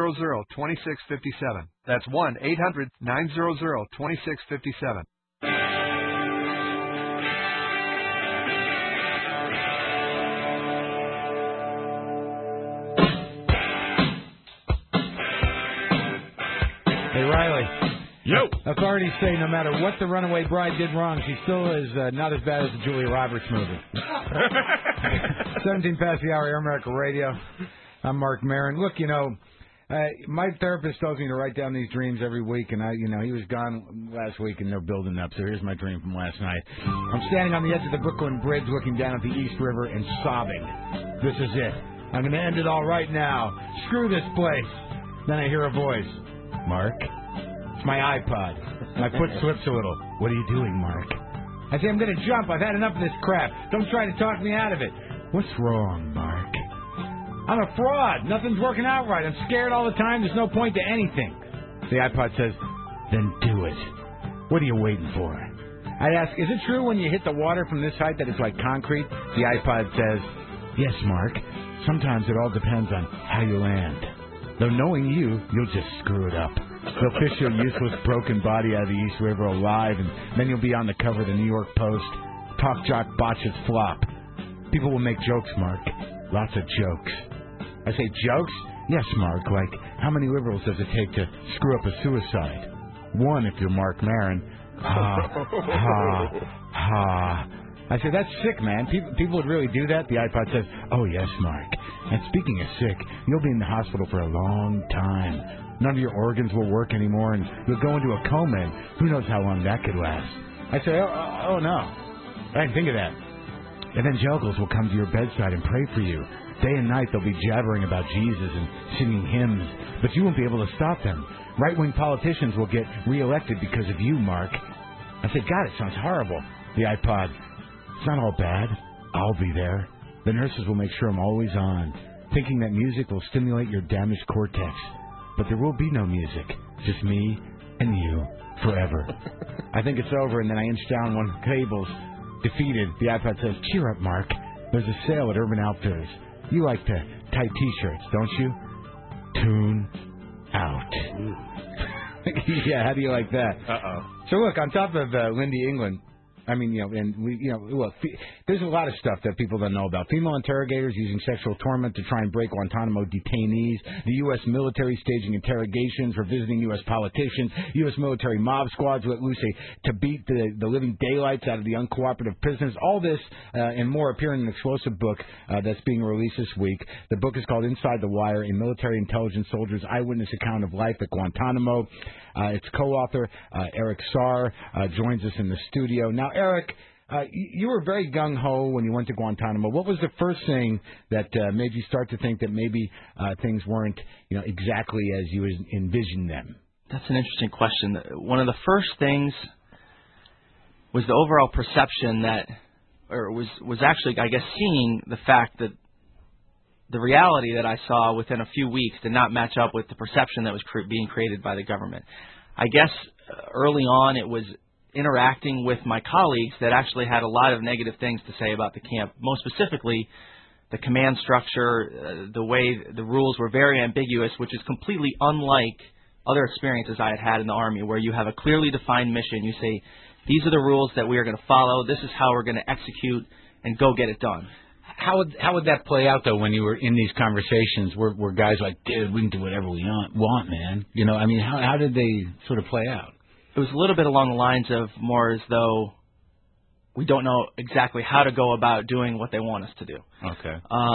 That's 1-800-900-2657. Hey, Riley. Yo. Authorities say no matter what the runaway bride did wrong, she still is not as bad as the Julia Roberts movie. 17 past the hour, Air America Radio. I'm Mark Marin. Look, my therapist tells me to write down these dreams every week, and he was gone last week, and they're building up. So here's my dream from last night. I'm standing on the edge of the Brooklyn Bridge, looking down at the East River and sobbing. This is it. I'm going to end it all right now. Screw this place. Then I hear a voice. Mark? It's my iPod. My foot slips a little. What are you doing, Mark? I say, I'm going to jump. I've had enough of this crap. Don't try to talk me out of it. What's wrong, Mark? I'm a fraud. Nothing's working out right. I'm scared all the time. There's no point to anything. The iPod says, then do it. What are you waiting for? I'd ask, is it true when you hit the water from this height that it's like concrete? The iPod says, yes, Mark. Sometimes it all depends on how you land. Though knowing you'll just screw it up. They'll fish your useless broken body out of the East River alive, and then you'll be on the cover of the New York Post. Talk jock botches flop. People will make jokes, Mark. Lots of jokes. I say, jokes? Yes, Mark. Like, how many liberals does it take to screw up a suicide? One, if you're Mark Marin. Ha, ha, ha. I say, that's sick, man. People would really do that? The iPod says, oh, yes, Mark. And speaking of sick, you'll be in the hospital for a long time. None of your organs will work anymore, and you'll go into a coma, and who knows how long that could last. I say, oh no. I didn't think of that. Evangelicals will come to your bedside and pray for you. Day and night they'll be jabbering about Jesus and singing hymns, but you won't be able to stop them. Right-wing politicians will get reelected because of you, Mark. I said, God, it sounds horrible. The iPod, it's not all bad. I'll be there. The nurses will make sure I'm always on, thinking that music will stimulate your damaged cortex. But there will be no music, just me and you forever. I think it's over, and then I inch down one of the tables. Defeated, the iPod says, cheer up, Mark. There's a sale at Urban Outfitters. You like the tight T-shirts, don't you? Tune out. Yeah, how do you like that? Uh-oh. So look, on top of Lindy England, I mean, there's a lot of stuff that people don't know about. Female interrogators using sexual torment to try and break Guantanamo detainees. The U.S. military staging interrogations for visiting U.S. politicians. U.S. military mob squads let loose to beat the living daylights out of the uncooperative prisoners. All this and more appear in an explosive book that's being released this week. The book is called Inside the Wire, a military intelligence soldier's eyewitness account of life at Guantanamo. Its co-author, Eric Sarr, joins us in the studio. Now, Eric, you were very gung-ho when you went to Guantanamo. What was the first thing that made you start to think that maybe things weren't exactly as you envisioned them? That's an interesting question. One of the first things was the overall perception was actually, I guess, seeing the fact that the reality that I saw within a few weeks did not match up with the perception that was being created by the government. I guess early on it was interacting with my colleagues that actually had a lot of negative things to say about the camp. Most specifically, the command structure, the way the rules were very ambiguous, which is completely unlike other experiences I had had in the Army, where you have a clearly defined mission. You say, these are the rules that we are going to follow. This is how we're going to execute and go get it done. How would that play out, though, when you were in these conversations where guys like, dude, we can do whatever we want, man? How did they sort of play out? It was a little bit along the lines of more as though we don't know exactly how to go about doing what they want us to do. Okay.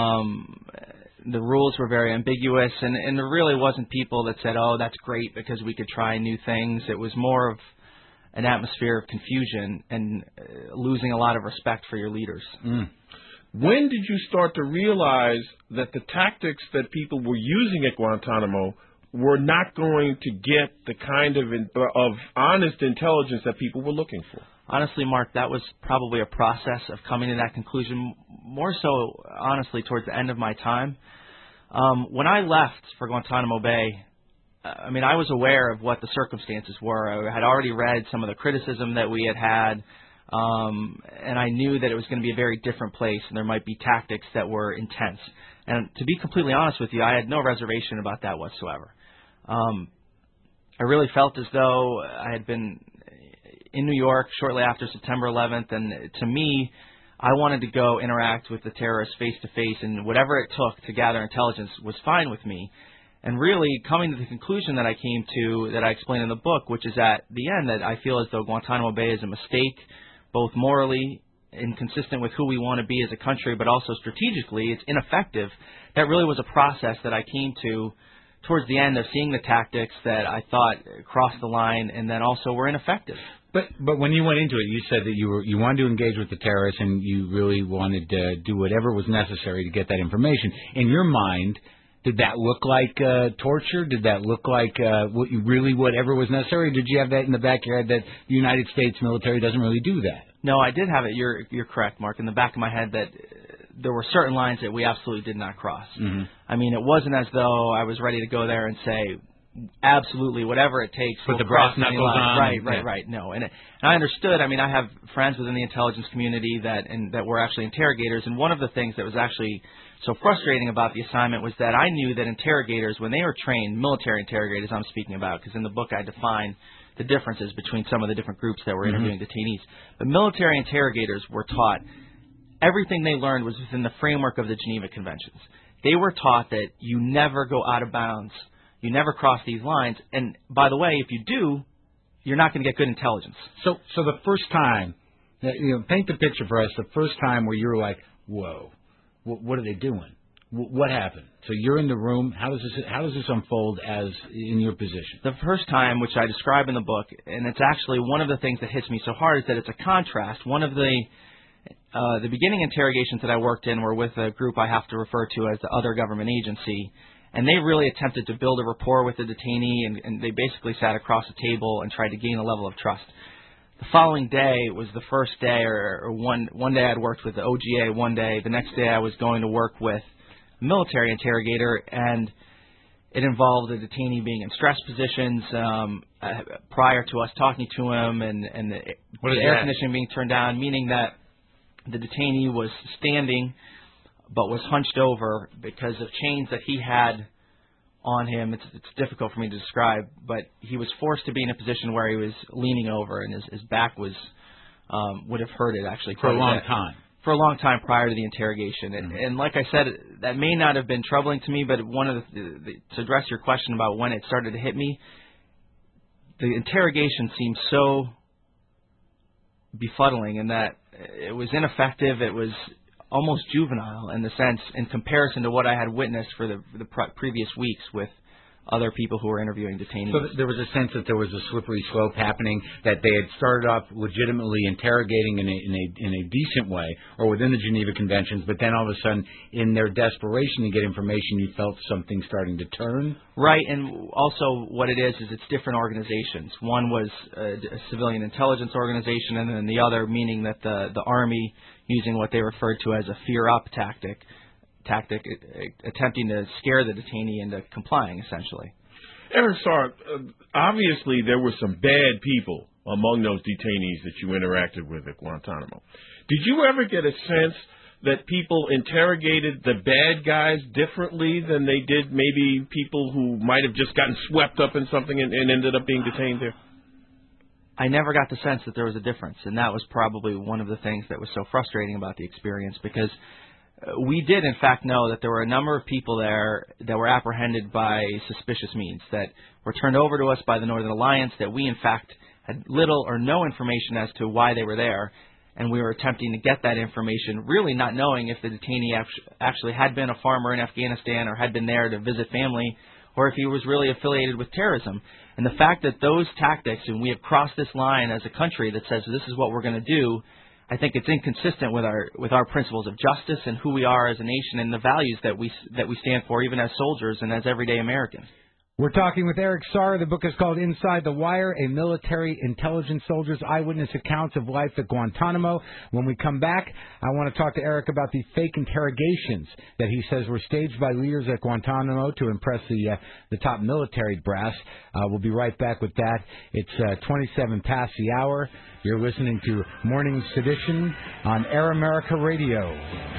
The rules were very ambiguous, and there really wasn't people that said, oh, that's great because we could try new things. It was more of an atmosphere of confusion and losing a lot of respect for your leaders. When did you start to realize that the tactics that people were using at Guantanamo were not going to get the kind of honest intelligence that people were looking for? Honestly, Mark, that was probably a process of coming to that conclusion, more so, honestly, towards the end of my time. When I left for Guantanamo Bay, I mean, I was aware of what the circumstances were. I had already read some of the criticism that we had, and I knew that it was going to be a very different place, and there might be tactics that were intense. And to be completely honest with you, I had no reservation about that whatsoever. I really felt as though I had been in New York shortly after September 11th, and to me, I wanted to go interact with the terrorists face-to-face, and whatever it took to gather intelligence was fine with me. And really, coming to the conclusion that I came to, that I explain in the book, which is at the end that I feel as though Guantanamo Bay is a mistake, both morally, inconsistent with who we want to be as a country, but also strategically, it's ineffective. That really was a process that I came to towards the end of seeing the tactics that I thought crossed the line and then also were ineffective. But when you went into it, you said that you wanted to engage with the terrorists and you really wanted to do whatever was necessary to get that information. In your mind, did that look like torture? Did that look like whatever was necessary? Or did you have that in the back of your head that the United States military doesn't really do that? No, I did have it. You're correct, Mark. In the back of my head that there were certain lines that we absolutely did not cross. Mm-hmm. I mean, it wasn't as though I was ready to go there and say, absolutely, whatever it takes. Put the brass knuckles on. Right. No, and I understood. I mean, I have friends within the intelligence community that were actually interrogators, and one of the things that was actually so frustrating about the assignment was that I knew that interrogators, when they were trained, military interrogators I'm speaking about, because in the book I define the differences between some of the different groups that were interviewing detainees. But military interrogators were taught everything they learned was within the framework of the Geneva Conventions. They were taught that you never go out of bounds. You never cross these lines. And by the way, if you do, you're not going to get good intelligence. So the first time, paint the picture for us, the first time where you're like, whoa, what are they doing? What happened? So you're in the room. How does this unfold as in your position? The first time, which I describe in the book, and it's actually one of the things that hits me so hard, is that it's a contrast. One of the beginning interrogations that I worked in were with a group I have to refer to as the Other Government Agency, and they really attempted to build a rapport with the detainee, and they basically sat across a table and tried to gain a level of trust. The following day was the first day, or one day I'd worked with the OGA one day. The next day I was going to work with a military interrogator, and it involved the detainee being in stress positions prior to us talking to him, and the air conditioning being turned down, meaning that the detainee was standing but was hunched over because of chains that he had on him. It's difficult for me to describe, but he was forced to be in a position where he was leaning over, and his back was would have hurt it actually for a long time. For a long time prior to the interrogation, and like I said, that may not have been troubling to me, but one of to address your question about when it started to hit me, the interrogation seemed so befuddling in that it was ineffective. It was almost juvenile in the sense, in comparison to what I had witnessed for the previous weeks with other people who were interviewing detainees. So there was a sense that there was a slippery slope happening, that they had started off legitimately interrogating in a decent way, or within the Geneva Conventions, but then all of a sudden, in their desperation to get information, you felt something starting to turn? Right, and also what it is it's different organizations. One was a civilian intelligence organization, and then the other, meaning that the Army, using what they referred to as a fear-up tactic, attempting to scare the detainee into complying, essentially. Aaron Sark, obviously there were some bad people among those detainees that you interacted with at Guantanamo. Did you ever get a sense that people interrogated the bad guys differently than they did maybe people who might have just gotten swept up in something and ended up being detained there? I never got the sense that there was a difference, and that was probably one of the things that was so frustrating about the experience, because we did, in fact, know that there were a number of people there that were apprehended by suspicious means, that were turned over to us by the Northern Alliance, that we, in fact, had little or no information as to why they were there, and we were attempting to get that information, really not knowing if the detainee actually had been a farmer in Afghanistan or had been there to visit family, or if he was really affiliated with terrorism. And the fact that those tactics, and we have crossed this line as a country that says this is what we're going to do, I think it's inconsistent with our principles of justice and who we are as a nation and the values that we stand for, even as soldiers and as everyday Americans. We're talking with Eric Saar. The book is called Inside the Wire, a military intelligence soldier's eyewitness accounts of life at Guantanamo. When we come back, I want to talk to Eric about the fake interrogations that he says were staged by leaders at Guantanamo to impress the top military brass. We'll be right back with that. It's 27 past the hour. You're listening to Morning Sedition on Air America Radio.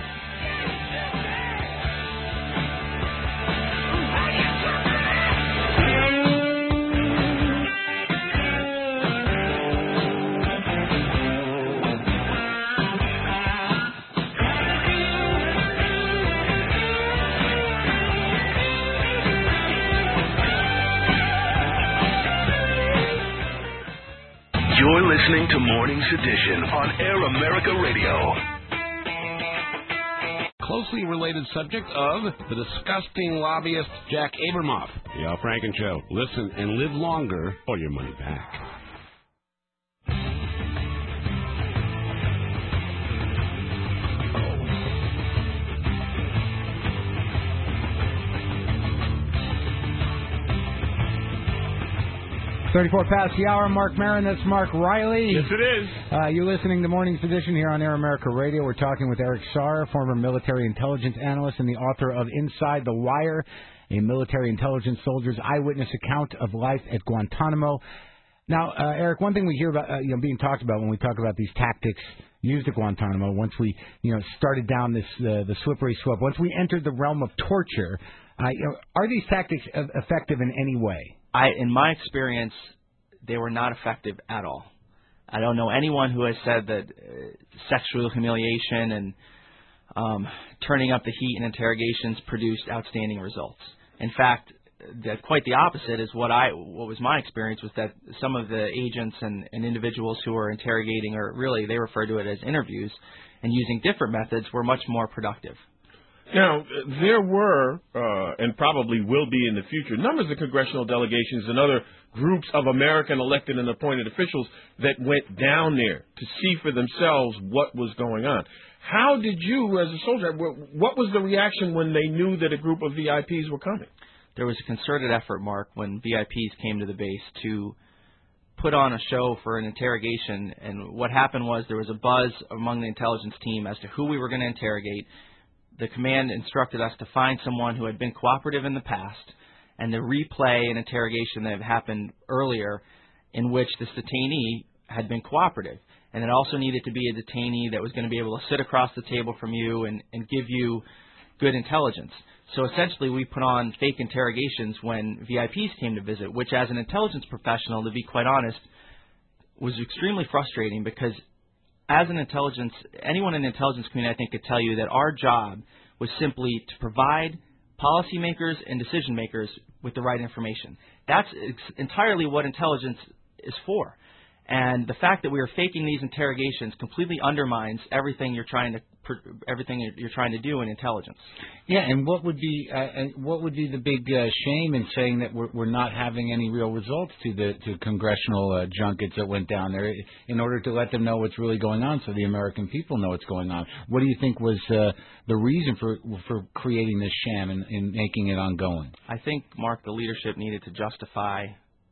You're listening to Morning Sedition on Air America Radio. Closely related subject of the disgusting lobbyist Jack Abramoff. The Al Franken Show. Listen and live longer or your money back. .34 past the hour. Mark Maron, that's Mark Riley. Yes, it is. You're listening to Morning Sedition here on Air America Radio. We're talking with Eric Saar, former military intelligence analyst and the author of Inside the Wire, a military intelligence soldier's eyewitness account of life at Guantanamo. Now, Eric, one thing we hear about, being talked about when we talk about these tactics used at Guantanamo, once we, started down this the slippery slope, once we entered the realm of torture, are these tactics effective in any way? In my experience, they were not effective at all. I don't know anyone who has said that sexual humiliation and turning up the heat in interrogations produced outstanding results. In fact, quite the opposite is what was my experience was that some of the agents and individuals who were interrogating, or really they refer to it as interviews, and using different methods were much more productive. Now, there were, and probably will be in the future, numbers of congressional delegations and other groups of American elected and appointed officials that went down there to see for themselves what was going on. How did you, as a soldier, what was the reaction when they knew that a group of VIPs were coming? There was a concerted effort, Mark, when VIPs came to the base to put on a show for an interrogation. And what happened was there was a buzz among the intelligence team as to who we were going to interrogate. The command instructed us to find someone who had been cooperative in the past and to replay an interrogation that had happened earlier in which this detainee had been cooperative. And it also needed to be a detainee that was going to be able to sit across the table from you and give you good intelligence. So essentially we put on fake interrogations when VIPs came to visit, which as an intelligence professional, to be quite honest, was extremely frustrating because as anyone in the intelligence community, I think, could tell you that our job was simply to provide policymakers and decision makers with the right information. That's entirely what intelligence is for. And the fact that we are faking these interrogations completely undermines everything you're trying to do in intelligence. Yeah, and what would be the big shame in saying that we're not having any real results to congressional junkets that went down there in order to let them know what's really going on, so the American people know what's going on? What do you think was the reason for creating this sham and making it ongoing? I think, Mark, the leadership needed to justify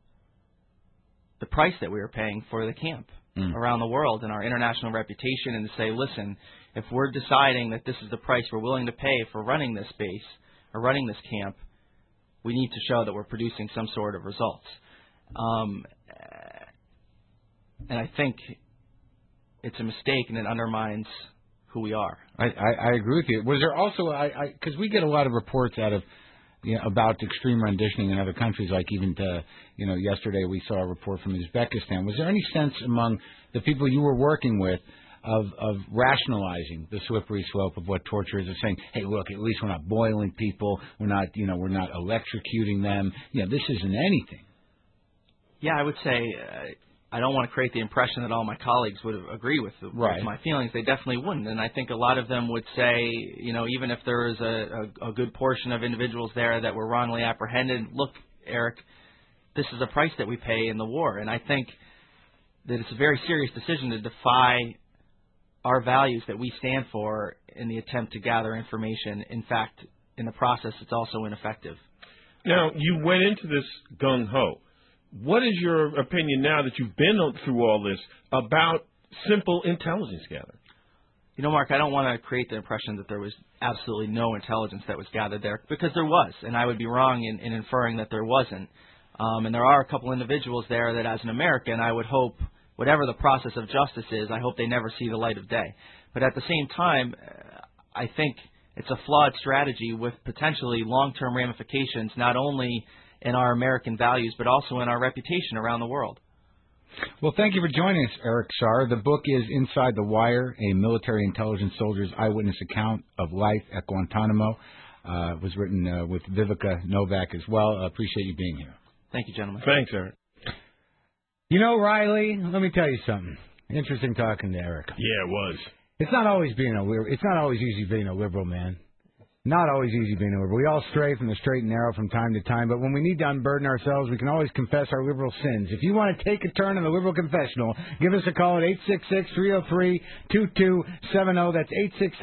the price that we were paying for the camp around the world and our international reputation, and to say, listen, if we're deciding that this is the price we're willing to pay for running this base or running this camp, we need to show that we're producing some sort of results. And I think it's a mistake and it undermines who we are. I agree with you. Was there also, because we get a lot of reports out of about extreme renditioning in other countries, like even yesterday we saw a report from Uzbekistan. Was there any sense among the people you were working with of rationalizing the slippery slope of what torture is, of saying, hey, look, at least we're not boiling people, we're not electrocuting them. This isn't anything. Yeah, I would say I don't want to create the impression that all my colleagues would agree with my feelings. They definitely wouldn't. And I think a lot of them would say, even if there is a good portion of individuals there that were wrongly apprehended, look, Eric, this is a price that we pay in the war. And I think that it's a very serious decision to defy our values that we stand for in the attempt to gather information. In fact, in the process, it's also ineffective. Now, you went into this gung-ho. What is your opinion now that you've been through all this about simple intelligence gathering? Mark, I don't want to create the impression that there was absolutely no intelligence that was gathered there, because there was, and I would be wrong in inferring that there wasn't. And there are a couple individuals there that, as an American, I would hope, whatever the process of justice is, I hope they never see the light of day. But at the same time, I think it's a flawed strategy with potentially long-term ramifications, not only in our American values, but also in our reputation around the world. Well, thank you for joining us, Eric Saar. The book is Inside the Wire, a military intelligence soldier's eyewitness account of life at Guantanamo. It was written with Vivica Novak as well. I appreciate you being here. Thank you, gentlemen. Thanks, Eric. Riley, let me tell you something. Interesting talking to Eric. Yeah, it was. It's not always easy being a liberal, man. Not always easy being a liberal. We all stray from the straight and narrow from time to time, but when we need to unburden ourselves, we can always confess our liberal sins. If you want to take a turn in the Liberal Confessional, give us a call at 866-303-2270. That's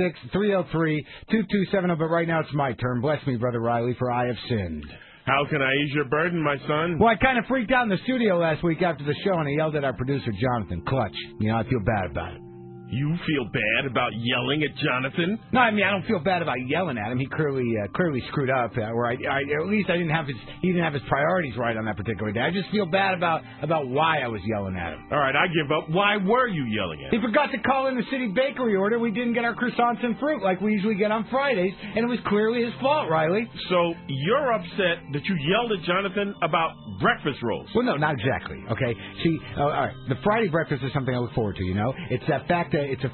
866-303-2270. But right now it's my turn. Bless me, Brother Riley, for I have sinned. How can I ease your burden, my son? Well, I kind of freaked out in the studio last week after the show, and I yelled at our producer, Jonathan Clutch. I feel bad about it. You feel bad about yelling at Jonathan? No, I don't feel bad about yelling at him. He clearly screwed up. Where at least he didn't have his priorities right on that particular day. I just feel bad about why I was yelling at him. All right, I give up. Why were you yelling at him? He forgot to call in the city bakery order. We didn't get our croissants and fruit like we usually get on Fridays, and it was clearly his fault, Riley. So you're upset that you yelled at Jonathan about breakfast rolls? Well, no, not exactly. Okay, see, all right, the Friday breakfast is something I look forward to. It's the fact that it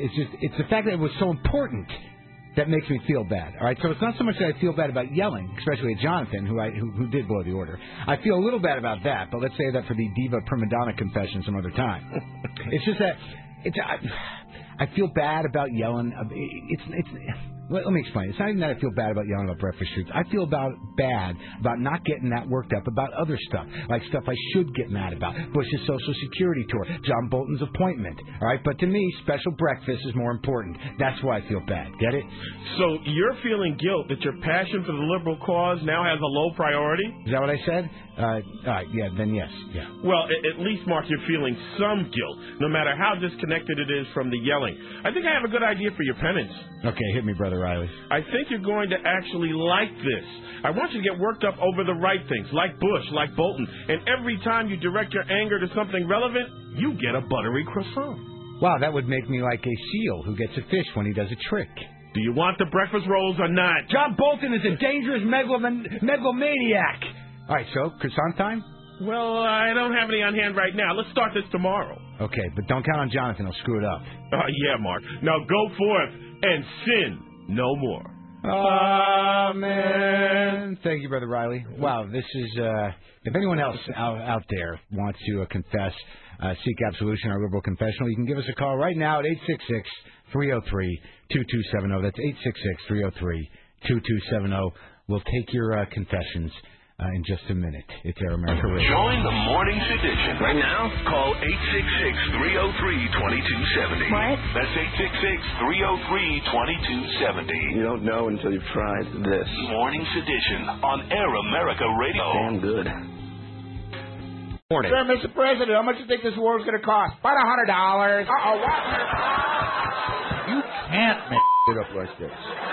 was so important that makes me feel bad. All right, so it's not so much that I feel bad about yelling, especially at Jonathan, who did blow the order. I feel a little bad about that, but let's save that for the diva prima donna confession some other time. It's just that I feel bad about yelling. Let me explain. It's not even that I feel bad about yelling about breakfast treats. I feel bad about not getting that worked up about other stuff, like stuff I should get mad about. Bush's Social Security tour, John Bolton's appointment. All right, but to me, special breakfast is more important. That's why I feel bad. Get it? So you're feeling guilt that your passion for the liberal cause now has a low priority? Is that what I said? Yeah, then yes. Yeah. Well, at least, Mark, you're feeling some guilt, no matter how disconnected it is from the yelling. I think I have a good idea for your penance. Okay, hit me, Brother Riley. I think you're going to actually like this. I want you to get worked up over the right things, like Bush, like Bolton. And every time you direct your anger to something relevant, you get a buttery croissant. Wow, that would make me like a seal who gets a fish when he does a trick. Do you want the breakfast rolls or not? John Bolton is a dangerous megalomaniac. All right, so croissant time? Well, I don't have any on hand right now. Let's start this tomorrow. Okay, but don't count on Jonathan. He'll screw it up. Yeah, Mark. Now go forth and sin no more. Amen. Thank you, Brother Riley. Wow, this is, if anyone else out there wants to confess, seek absolution, our liberal confessional, you can give us a call right now at 866-303-2270. That's 866-303-2270. We'll take your confessions in just a minute. It's Air America Radio. Join the morning sedition. Right now, call 866-303-2270. What? That's 866-303-2270. You don't know until you've tried this. Morning sedition on Air America Radio. Damn good. Morning. Sir, Mr. President, how much do you think this war is going to cost? About $100. Uh-oh, what? You can't make it up like this.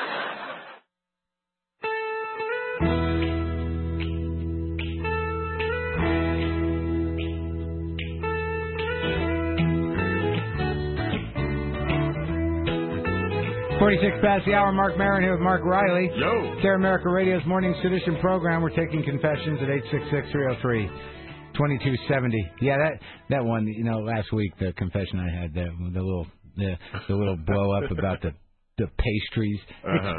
46 past the hour. Mark Maron here with Mark Riley. Yo. It's Air America Radio's Morning Sedition program. We're taking confessions at 866-303-2270. Yeah, that one, last week, the confession I had, the little blow up about the pastries. Uh-huh.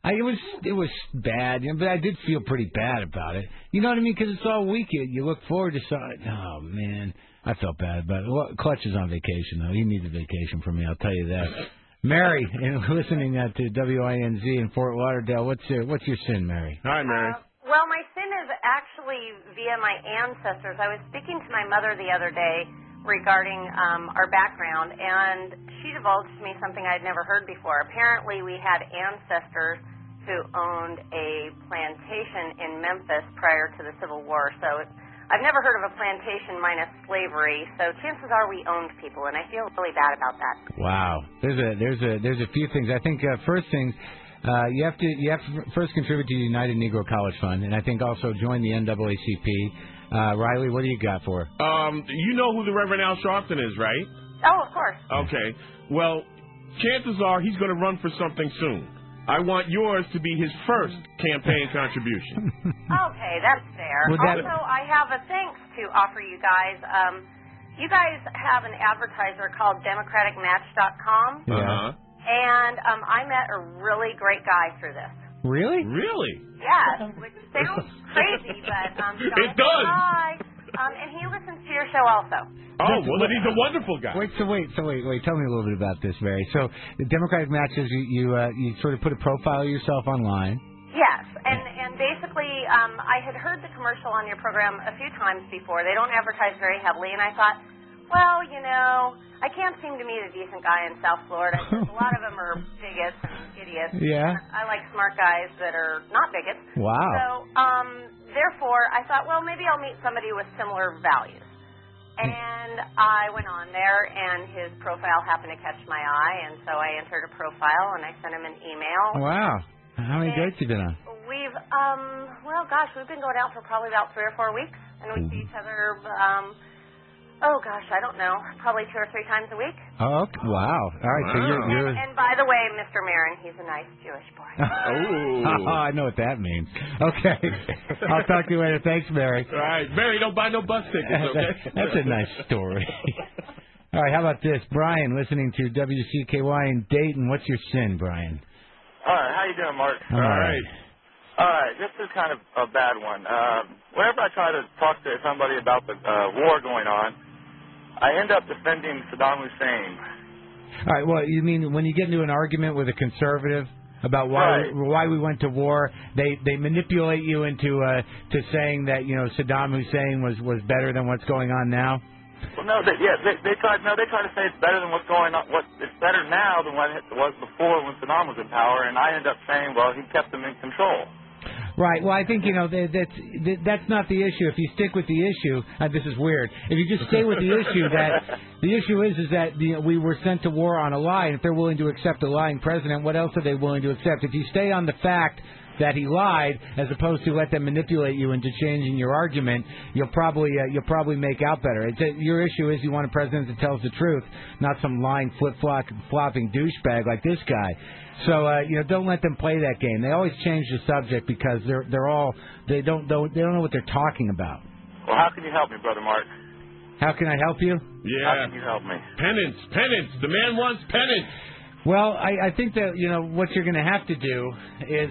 It was bad, but I did feel pretty bad about it. You know what I mean? Because it's all weekend. You look forward to something. Oh man, I felt bad about it. Well, Clutch is on vacation though. He needs a vacation from me. I'll tell you that. Mary, listening to WINZ in Fort Lauderdale. What's your sin, Mary? Hi, Mary. Well, my sin is actually via my ancestors. I was speaking to my mother the other day regarding our background, and she divulged to me something I'd never heard before. Apparently, we had ancestors who owned a plantation in Memphis prior to the Civil War. So I've never heard of a plantation minus slavery. So chances are we owned people, and I feel really bad about that. Wow, there's a few things. I think first things. You have to first contribute to the United Negro College Fund, and I think also join the NAACP. Riley, what do you got for? You know who the Reverend Al Sharpton is, right? Oh, of course. Okay. Well, chances are he's going to run for something soon. I want yours to be his first campaign contribution. Okay, that's fair. Also, I have a thanks to offer you guys. You guys have an advertiser called DemocraticMatch.com. Uh-huh. And I met a really great guy through this. Really? Really? Yes, which sounds crazy, but it does. Hi. And he listens to your show also. Oh, well, then he's a wonderful guy. Wait. Tell me a little bit about this, Mary. So, the Democratic Match is you sort of put a profile of yourself online. Yes, and basically, I had heard the commercial on your program a few times before. They don't advertise very heavily, and I thought, well, you know, I can't seem to meet a decent guy in South Florida. A lot of them are bigots and idiots. Yeah. I like smart guys that are not bigots. Wow. So, therefore, I thought, well, maybe I'll meet somebody with similar values. And I went on there, and his profile happened to catch my eye, and so I entered a profile, and I sent him an email. Wow. How many dates you been on? We've, we've been going out for probably about 3 or 4 weeks, and we see each other, I don't know, probably 2 or 3 times a week. Oh, wow. All right, so you're... And by the way, Mr. Marin, he's a nice Jewish boy. Oh, I know what that means. Okay. I'll talk to you later. Thanks, Mary. All right. Mary, don't buy no bus tickets, okay? That's a nice story. All right, how about this? Brian, listening to WCKY in Dayton. What's your sin, Brian? All right, how you doing, Mark? All right. All right, this is kind of a bad one. Whenever I try to talk to somebody about the war going on, I end up defending Saddam Hussein. All right, well, you mean when you get into an argument with a conservative about why we went to war, they manipulate you into to saying that, you know, Saddam Hussein was better than what's going on now? Well, no, they try to say it's better than what's going on. It's better now than what it was before when Saddam was in power, and I end up saying, well, he kept them in control. Right. Well, I think, you know, that's not the issue. If you stick with the issue, this is weird. If you just stay with the issue, the issue is that we were sent to war on a lie, and if they're willing to accept a lying president, what else are they willing to accept? If you stay on the fact that he lied, as opposed to let them manipulate you into changing your argument, you'll probably make out better. Your issue is you want a president that tells the truth, not some lying flip-flopping douchebag like this guy. So don't let them play that game. They always change the subject because they don't know what they're talking about. Well, how can you help me, Brother Mark? How can I help you? Yeah. How can you help me? Penance. The man wants penance. Well, I think that, you know, what you're going to have to do is,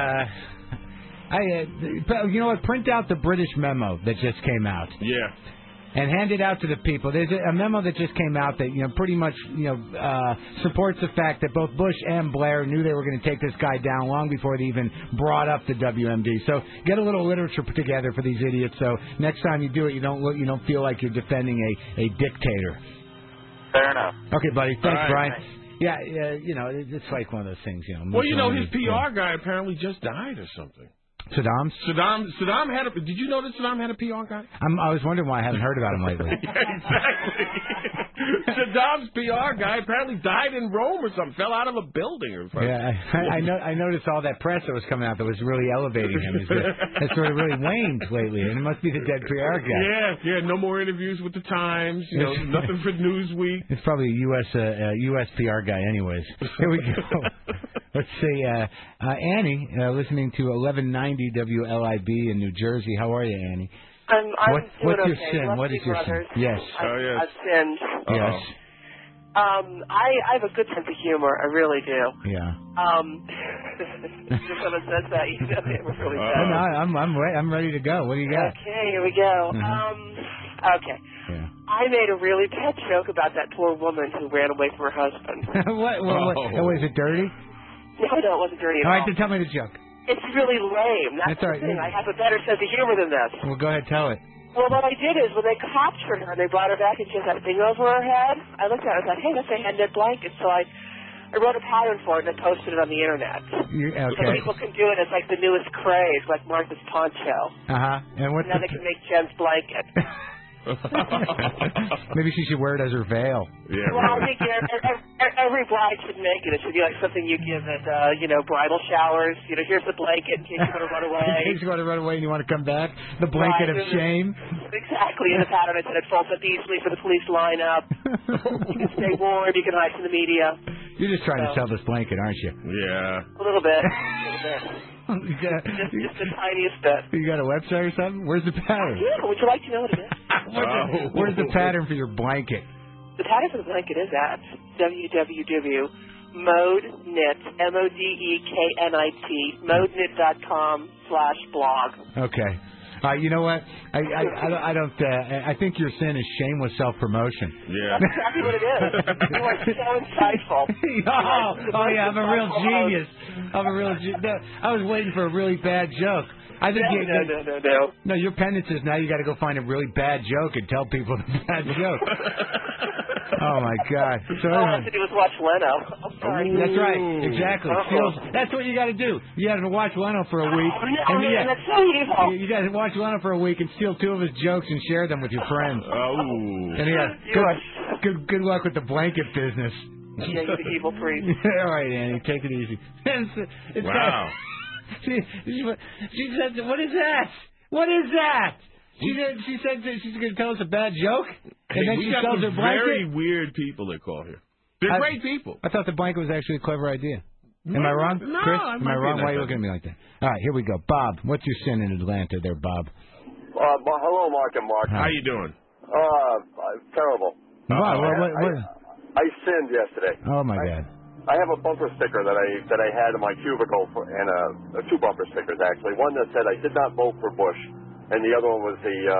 print out the British memo that just came out. Yeah. And hand it out to the people. There's a memo that just came out that, you know, pretty much, supports the fact that both Bush and Blair knew they were going to take this guy down long before they even brought up the WMD. So get a little literature put together for these idiots. So next time you do it, you don't feel like you're defending a dictator. Fair enough. Okay, buddy. Thanks, right, Brian. thanks. Yeah, it's like one of those things, you know. Well, you know, his PR guy apparently just died or something. Saddam had did you know that Saddam had a PR guy? I was wondering why I haven't heard about him lately. Yeah, exactly. Saddam's PR guy apparently died in Rome or something, fell out of a building or something. Yeah, I noticed all that press that was coming out that was really elevating him. It's sort of really waned lately, and it must be the dead PR guy. Yeah, no more interviews with the Times, nothing for Newsweek. It's probably a U.S. PR guy anyways. Here we go. Let's see, Annie, listening to 1190 WLIB in New Jersey. How are you, Annie? What's your okay. sin? Love What is you, your brothers. sin? Yes. I've sinned. Yes. I have a good sense of humor. I really do. Yeah. someone says that, you know they were really bad. No, I'm ready to go. What do you got? Okay, here we go. Okay. Yeah. I made a really bad joke about that poor woman who ran away from her husband. What? Was it dirty? No, it wasn't dirty at All all. right, then tell me the joke. It's really lame. That's all the right. thing. I have a better sense of humor than this. Well, go ahead, tell it. Well, what I did is when they captured her and they brought her back and she had that thing over her head, I looked at her and thought, hey, that's a head knit blanket. So I wrote a pattern for it and I posted it on the internet. Okay. So people can do it. It's like the newest craze, like Martha's poncho. And what's now they can make Jen's blanket. Maybe she should wear it as her veil. Yeah. Well, I think every bride should make it. It should be like something you give at, bridal showers. You know, here's the blanket in case you want to run away. In case you want to run away and you want to come back. The blanket of shame. Exactly. In the pattern, I said it folds up easily for the police lineup. You can stay warm. You can hide from the media. You're just trying to sell this blanket, aren't you? Yeah. A little bit. Just the tiniest bit. You got a website or something? Where's the pattern? Yeah, would you like to know what it is? Where's the pattern for your blanket? The pattern for the blanket is at www.modeknit, MODEKNIT, modeknit.com/blog. Okay. You know what? I don't. I think your sin is shameless self-promotion. Yeah. That's exactly what it is. You are so insightful. Oh yeah, I'm a real genius. I'm a real. I was waiting for a really bad joke. I think No, your penance is now you got to go find a really bad joke and tell people the bad joke. Oh my God! So all I have to do is watch Leno. I'm sorry. That's right. Exactly. That's what you got to do. You got to watch Leno for a week. That's so evil. You got to watch Leno for a week and steal 2 of his jokes and share them with your friends. Oh. And good luck with the blanket business. Yeah, you're the evil priest. All right, Annie, take it easy. Wow. She said, "What is that? What is that?" She said that she's going to tell us a bad joke, and then she sells her blanket. Very weird people that call here. They're great people. I thought the blanket was actually a clever idea. Am I wrong, No, Chris? Am I wrong? Why are you looking at me like that? All right, here we go. Bob, what's your sin in Atlanta there, Bob? Hello, Mark and Mark. How you doing? Terrible. I sinned yesterday. Oh my God. I have a bumper sticker that I had in my cubicle and 2 bumper stickers actually. One that said I did not vote for Bush, and the other one was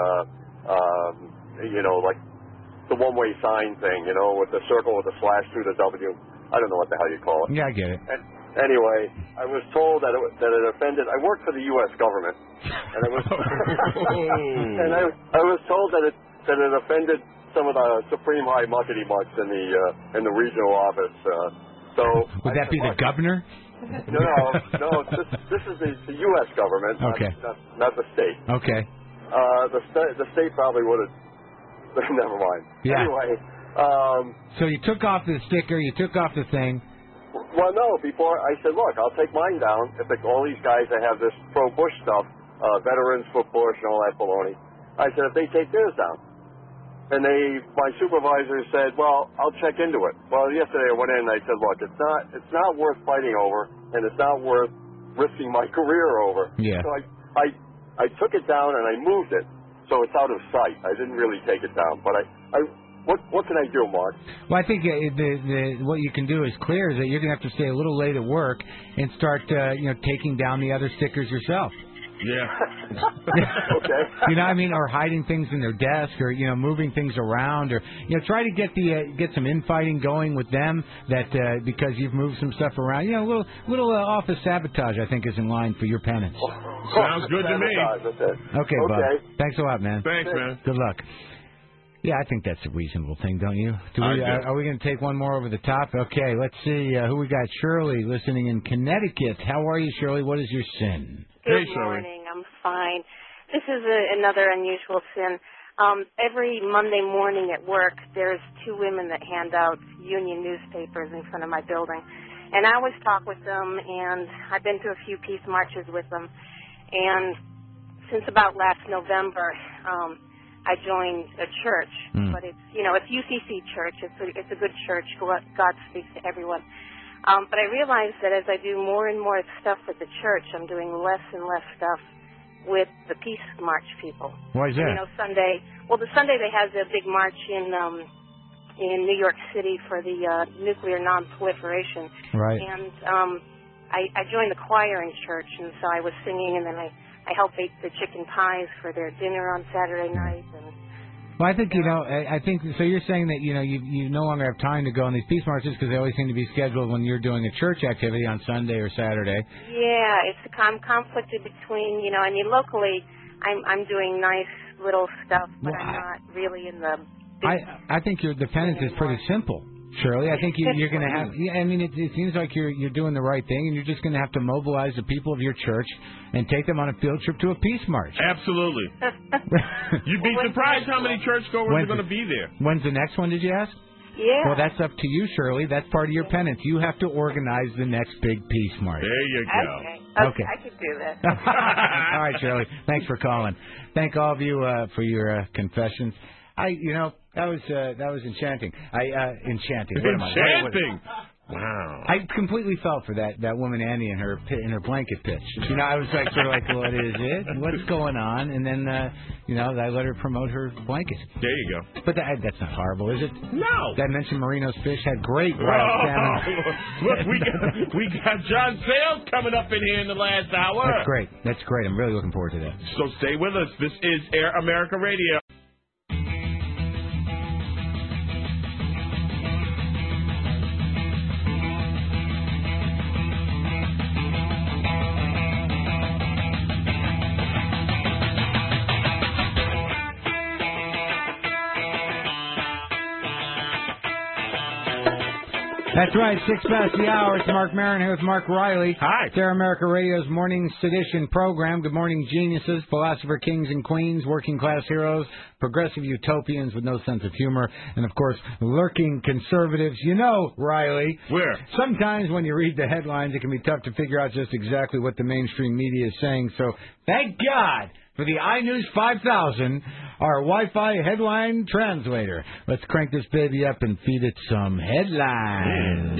like the one-way sign thing, with the circle with the slash through the W. I don't know what the hell you call it. Yeah, I get it. Anyway, I was told that it offended. I work for the U.S. government, and I was I was told that it offended some of the supreme high muckety mucks in the regional office. So would that be the governor? No. This is the U.S. government, not the state. Okay. The state probably would have. Never mind. Yeah. Anyway. So you took off the sticker. You took off the thing. Well, no. Before I said, look, I'll take mine down. If all these guys that have this pro-Bush stuff, veterans for Bush and all that baloney, I said if they take theirs down. And my supervisor said, well, I'll check into it. Well, yesterday I went in and I said, look, it's not worth fighting over, and it's not worth risking my career over. Yeah. So I took it down and I moved it, so it's out of sight. I didn't really take it down, but what can I do, Mark? Well, I think what you can do is clear is that you're going to have to stay a little late at work and start taking down the other stickers yourself. Yeah. Okay. Or hiding things in their desk, or moving things around, or try to get some infighting going with them. That because you've moved some stuff around, little office sabotage. I think is in line for your penance. Sounds good to me. Okay, Bob. Thanks a lot, man. Thanks, man. Good luck. Yeah, I think that's a reasonable thing, don't you? Are we going to take one more over the top? Okay, let's see who we got. Shirley, listening in Connecticut. How are you, Shirley? What is your sin? Good morning. I'm fine. This is another unusual sin. Every Monday morning at work, there's 2 women that hand out union newspapers in front of my building. And I always talk with them, and I've been to a few peace marches with them. And since about last November, I joined a church, but it's UCC Church. It's a good church. God speaks to everyone. But I realized that as I do more and more stuff with the church, I'm doing less and less stuff with the Peace March people. Why is that? Sunday. Well, the Sunday they have the big march in New York City for the nuclear non-proliferation. Right. And I joined the choir in church, and so I was singing, and then I helped bake the chicken pies for their dinner on Saturday night. And Well, I think, I think, so you're saying that, you no longer have time to go on these peace marches because they always seem to be scheduled when you're doing a church activity on Sunday or Saturday. yeah, I'm conflicted between, I mean, locally, I'm doing nice little stuff, but I'm not really in the. I think the penance is pretty simple, Shirley. I think you're going to have. Yeah, I mean, it seems like you're doing the right thing, and you're just going to have to mobilize the people of your church and take them on a field trip to a peace march. Absolutely. You'd be surprised how many churchgoers are going to be there. When's the next one? Did you ask? Yeah. Well, that's up to you, Shirley. That's part of your penance. You have to organize the next big peace march. There you go. Okay. I can do that. All right, Shirley. Thanks for calling. Thank all of you for your confessions. That was enchanting. Enchanting. What am I? Enchanting. Wow. I completely felt for that woman Annie in her blanket pitch. I was like sort of like, what is it? What's going on? And then I let her promote her blanket. There you go. But that's not horrible, is it? No. Did I mention Marino's Fish had great wild salmon? Look, we got John Sales coming up in here in the last hour. That's great. I'm really looking forward to that. So stay with us. This is Air America Radio. That's right, 6 past the hour. It's Mark Maron here with Mark Riley. Hi. It's Air America Radio's Morning Sedition program. Good morning, geniuses, philosopher kings and queens, working class heroes, progressive utopians with no sense of humor, and, of course, lurking conservatives. Riley. Where? Sometimes when you read the headlines, it can be tough to figure out just exactly what the mainstream media is saying. So, thank God for the iNews 5000, our Wi-Fi headline translator. Let's crank this baby up and feed it some headlines.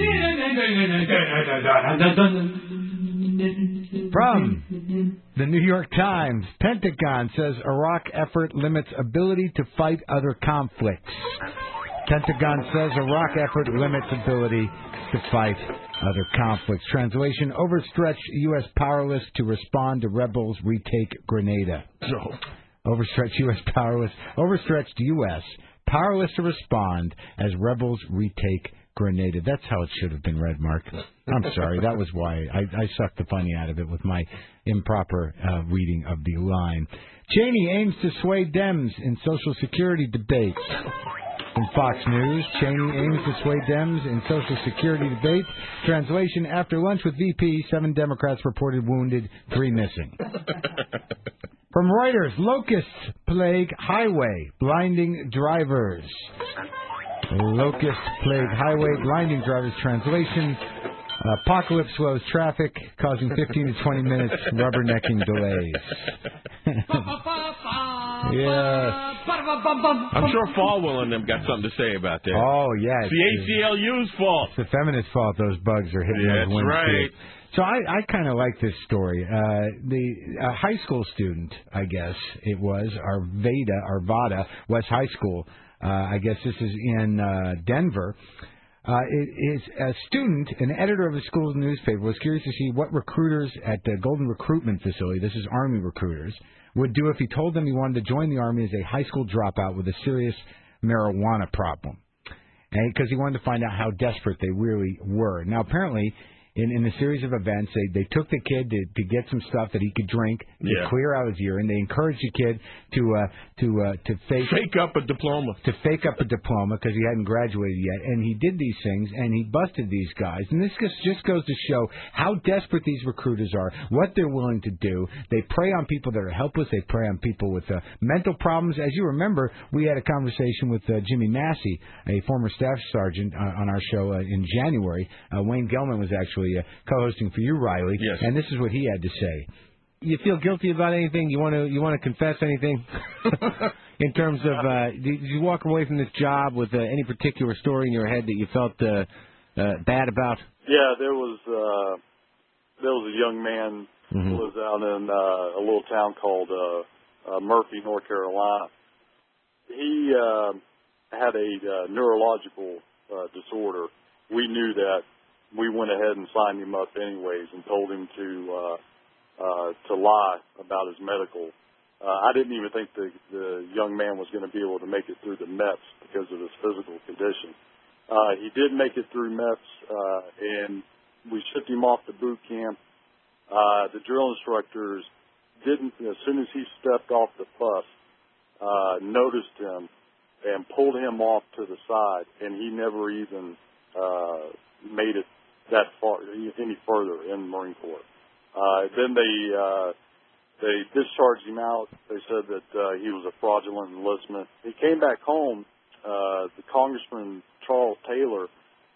From the New York Times, Pentagon says Iraq effort limits ability to fight other conflicts. Pentagon says Iraq effort limits ability to fight other conflicts. Translation, overstretched U.S. powerless to respond to rebels retake Grenada. Overstretched U.S. powerless to respond as rebels retake Grenada. That's how it should have been read, Mark. I'm sorry. That was why I sucked the funny out of it with my improper reading of the line. Cheney aims to sway Dems in Social Security debates. From Fox News, Cheney aims to sway Dems in Social Security debates. Translation, after lunch with VP, 7 Democrats reported wounded, 3 missing. From Reuters, locusts plague highway, blinding drivers. Locusts plague highway, blinding drivers. Translation, apocalypse slows traffic, causing 15 to 20 minutes rubbernecking delays. Yes. I'm sure Falwell and them got something to say about that. Oh, yeah. It's the ACLU's fault. It's the feminists' fault those bugs are hitting those windshields. Right. So I kind of like this story. The high school student, I guess it was, Arvada, West High School, I guess this is in Denver. It is a student, an editor of the school's newspaper, was curious to see what recruiters at the Golden Recruitment Facility, this is Army recruiters, would do if he told them he wanted to join the Army as a high school dropout with a serious marijuana problem. Because he wanted to find out how desperate they really were. Now, apparently, in a series of events, they took the kid to get some stuff that he could drink to clear out his urine. They encouraged the kid to fake up a diploma. To fake up a diploma because he hadn't graduated yet. And he did these things, and he busted these guys. And this just goes to show how desperate these recruiters are, what they're willing to do. They prey on people that are helpless. They prey on people with mental problems. As you remember, we had a conversation with Jimmy Massey, a former staff sergeant, on our show in January. Wayne Gelman was actually co-hosting for you, Riley. Yes. And this is what he had to say. You feel guilty about anything? You want to confess anything? In terms of, did you walk away from this job with any particular story in your head that you felt bad about? Yeah, there was a young man who was out in a little town called Murphy, North Carolina. He had a neurological disorder. We knew that we went ahead and signed him up anyways and told him to lie about his medical. I didn't even think the young man was going to be able to make it through the MEPS because of his physical condition. He did make it through MEPS, and we shipped him off to boot camp. The drill instructors didn't, as soon as he stepped off the bus, noticed him and pulled him off to the side, and he never even made it that far, any further in the Marine Corps. Then they discharged him out. They said that he was a fraudulent enlistment. He came back home. The Congressman Charles Taylor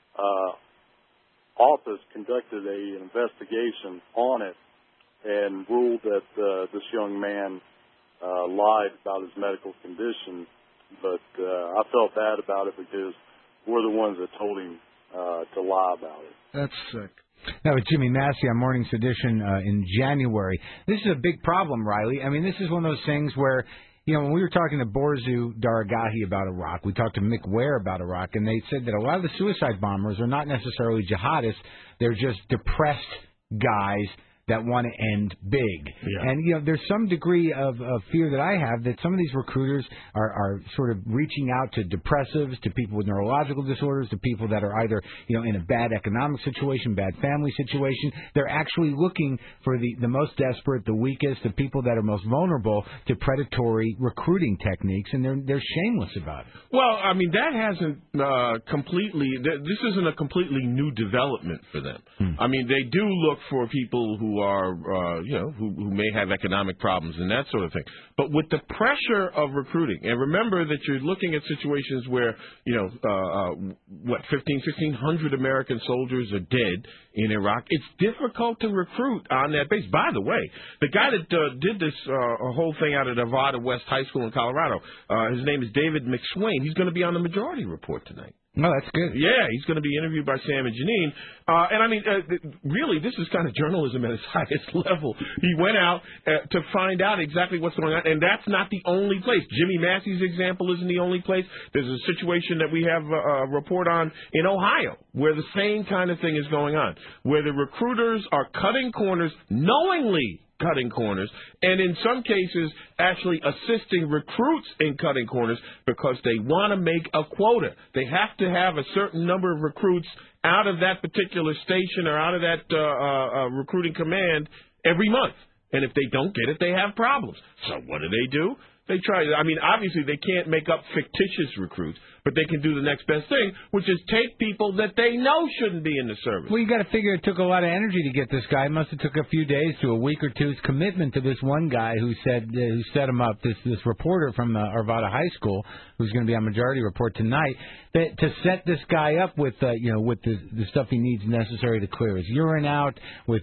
office conducted an investigation on it and ruled that this young man lied about his medical condition. But I felt bad about it because we're the ones that told him to lie about it. That's sick. That was Jimmy Massey on Morning's Edition in January. This is a big problem, Riley. I mean, this is one of those things where, you know, when we were talking to Borzu Daragahi about Iraq, we talked to Mick Ware about Iraq, and they said that a lot of the suicide bombers are not necessarily jihadists. They're just depressed guys that want to end big. Yeah. And, you know, there's some degree of fear that I have that some of these recruiters are sort of reaching out to depressives, to people with neurological disorders, to people that are either, you know, in a bad economic situation, bad family situation. They're actually looking for the most desperate, the weakest, the people that are most vulnerable to predatory recruiting techniques, and they're shameless about it. Well, I mean, that hasn't completely, this isn't a completely new development for them. I mean, they do look for people who are, you know, who may have economic problems and that sort of thing. But with the pressure of recruiting, and remember that you're looking at situations where, you know, 1,500 American soldiers are dead in Iraq. It's difficult to recruit on that base. By the way, the guy that did this whole thing out of Nevada West High School in Colorado, his name is David McSwain. He's going to be on the Majority Report tonight. Oh, that's good. Yeah, he's going to be interviewed by Sam and Janine. And I mean, really, this is kind of journalism at its highest level. He went out to find out exactly what's going on, and that's not the only place. Jimmy Massey's example isn't the only place. There's a situation that we have a report on in Ohio where the same kind of thing is going on, where the recruiters are cutting corners, knowingly cutting corners, and in some cases actually assisting recruits in cutting corners because they want to make a quota. They have to have a certain number of recruits out of that particular station or out of that recruiting command every month. And if they don't get it, they have problems. So what do? They try. I mean, obviously they can't make up fictitious recruits, but they can do the next best thing, which is take people that they know shouldn't be in the service. Well, you got to figure it took a lot of energy to get this guy. It must have took a few days to a week or two's commitment to this one guy who set him up. This reporter from Arvada High School who's going to be on Majority Report tonight. To set this guy up with with the stuff he needs necessary to clear his urine out, with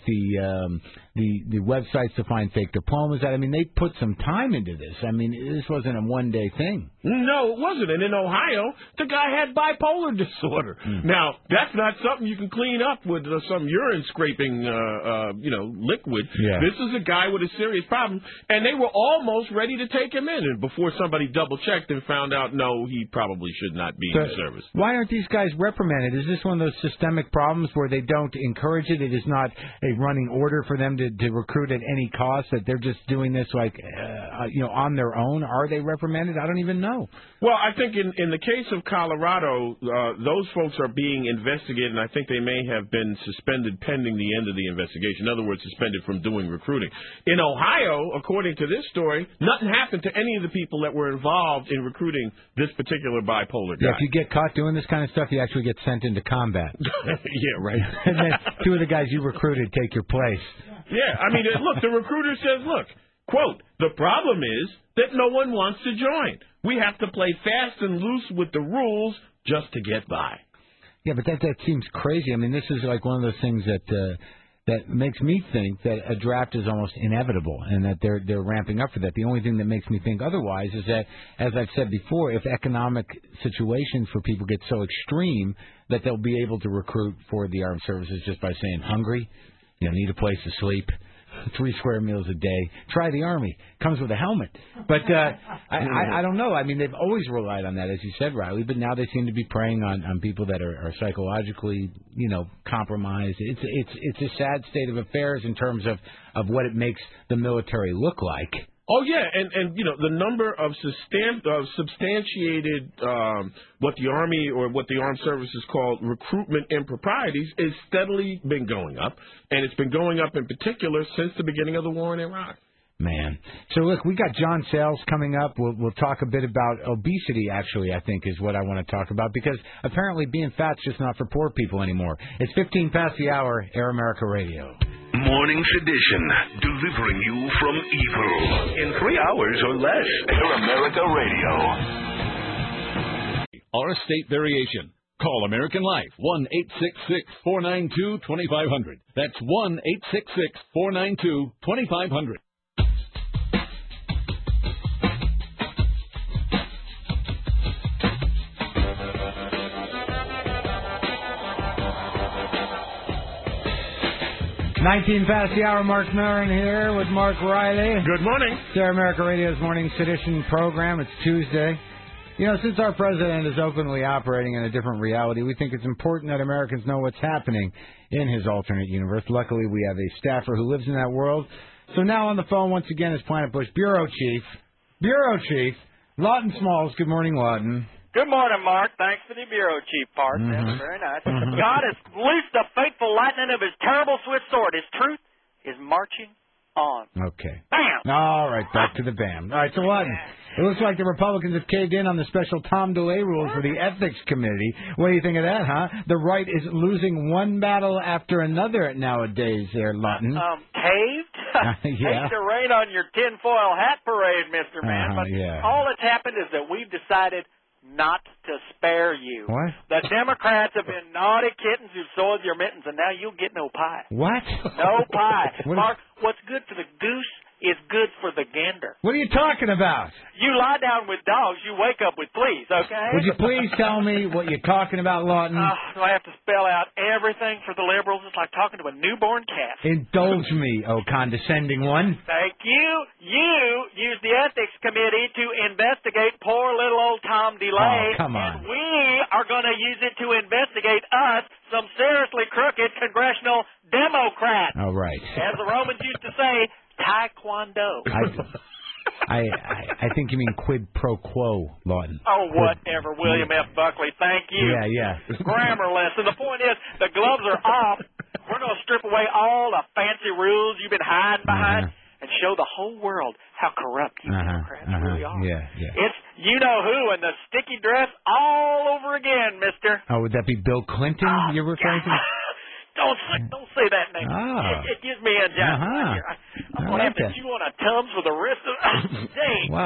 the websites to find fake diplomas. I mean, they put some time into this. I mean, this wasn't a one-day thing. No, it wasn't. And in Ohio, the guy had bipolar disorder. Now, that's not something you can clean up with some urine scraping, liquid. Yeah. This is a guy with a serious problem, and they were almost ready to take him in. And before somebody double-checked and found out, no, he probably should not be in the service. Why aren't these guys reprimanded? Is this one of those systemic problems where they don't encourage it? It is not a running order for them to recruit at any cost, that they're just doing this on their own? Are they reprimanded? I don't even know. Well, I think in the case of Colorado, those folks are being investigated, and I think they may have been suspended pending the end of the investigation. In other words, suspended from doing recruiting. In Ohio, according to this story, nothing happened to any of the people that were involved in recruiting this particular bipolar guy. Yeah, if you get caught doing this kind of stuff, you actually get sent into combat. Yeah, right. And then two of the guys you recruited take your place. Yeah, I mean, look, the recruiter says, look, quote, the problem is that no one wants to join. We have to play fast and loose with the rules just to get by. Yeah, but that seems crazy. I mean, this is like one of those things that makes me think that a draft is almost inevitable and that they're ramping up for that. The only thing that makes me think otherwise is that, as I've said before, if economic situations for people get so extreme that they'll be able to recruit for the armed services just by saying hungry, need a place to sleep, 3 square meals a day. Try the Army. Comes with a helmet. But I don't know. I mean, they've always relied on that, as you said, Riley, but now they seem to be preying on people that are psychologically, compromised. It's a sad state of affairs in terms of what it makes the military look like. Oh yeah, and the number of substantiated what the Army or what the Armed Services call recruitment improprieties is steadily been going up, and it's been going up in particular since the beginning of the war in Iraq. Man. So, look, we got John Sayles coming up. We'll talk a bit about obesity, actually, I think, is what I want to talk about, because apparently being fat's just not for poor people anymore. It's 15 past the hour, Air America Radio. Morning's edition, delivering you from evil in 3 hours or less. Air America Radio. Or a state variation. Call American Life, 1-866-492-2500. That's 1-866-492-2500. $19 past the hour, Mark Maron here with Mark Riley. Good morning. It's Air America Radio's Morning Sedition program. It's Tuesday. Since our president is openly operating in a different reality, we think it's important that Americans know what's happening in his alternate universe. Luckily, we have a staffer who lives in that world. So now on the phone once again is Planet Bush Bureau Chief, Lawton Smalls. Good morning, Lawton. Good morning, Mark. Thanks for the Bureau Chief part. That's very nice. God has loosed the fateful lightning of his terrible swift sword. His truth is marching on. Okay. Bam! All right, back to the bam. All right, so Lawton, it looks like the Republicans have caved in on the special Tom DeLay rules for the Ethics Committee. What do you think of that, huh? The right is losing one battle after another nowadays there, Lawton. Caved? Yeah. Hate to rain on your tinfoil hat parade, Mr. Man, but yeah. all that's happened is that we've decided not to spare you. What? The Democrats have been naughty kittens who soiled your mittens, and now you'll get no pie. What? No pie. Mark, what's good for the goose is good for the gander. What are you talking about? You lie down with dogs, you wake up with fleas, okay? Would you please tell me what you're talking about, Lawton? Do I have to spell out everything for the liberals? It's like talking to a newborn calf. Indulge me, oh condescending one. Thank you. You used the Ethics Committee to investigate poor little old Tom DeLay. Oh, come on. And we are going to use it to investigate us, some seriously crooked congressional Democrats. All right. As the Romans used to say, Taekwondo. I think you mean quid pro quo, Lawton. Oh, whatever, William F. Buckley. Thank you. Yeah. Grammar lesson. The point is, the gloves are off. We're going to strip away all the fancy rules you've been hiding behind and show the whole world how corrupt you Democrats really are. Yeah. It's you-know-who and the sticky dress all over again, mister. Oh, would that be Bill Clinton you're referring to? Don't say that name. It gives me a job. I'm going to have to chew on a Tums for the rest of the day. Well,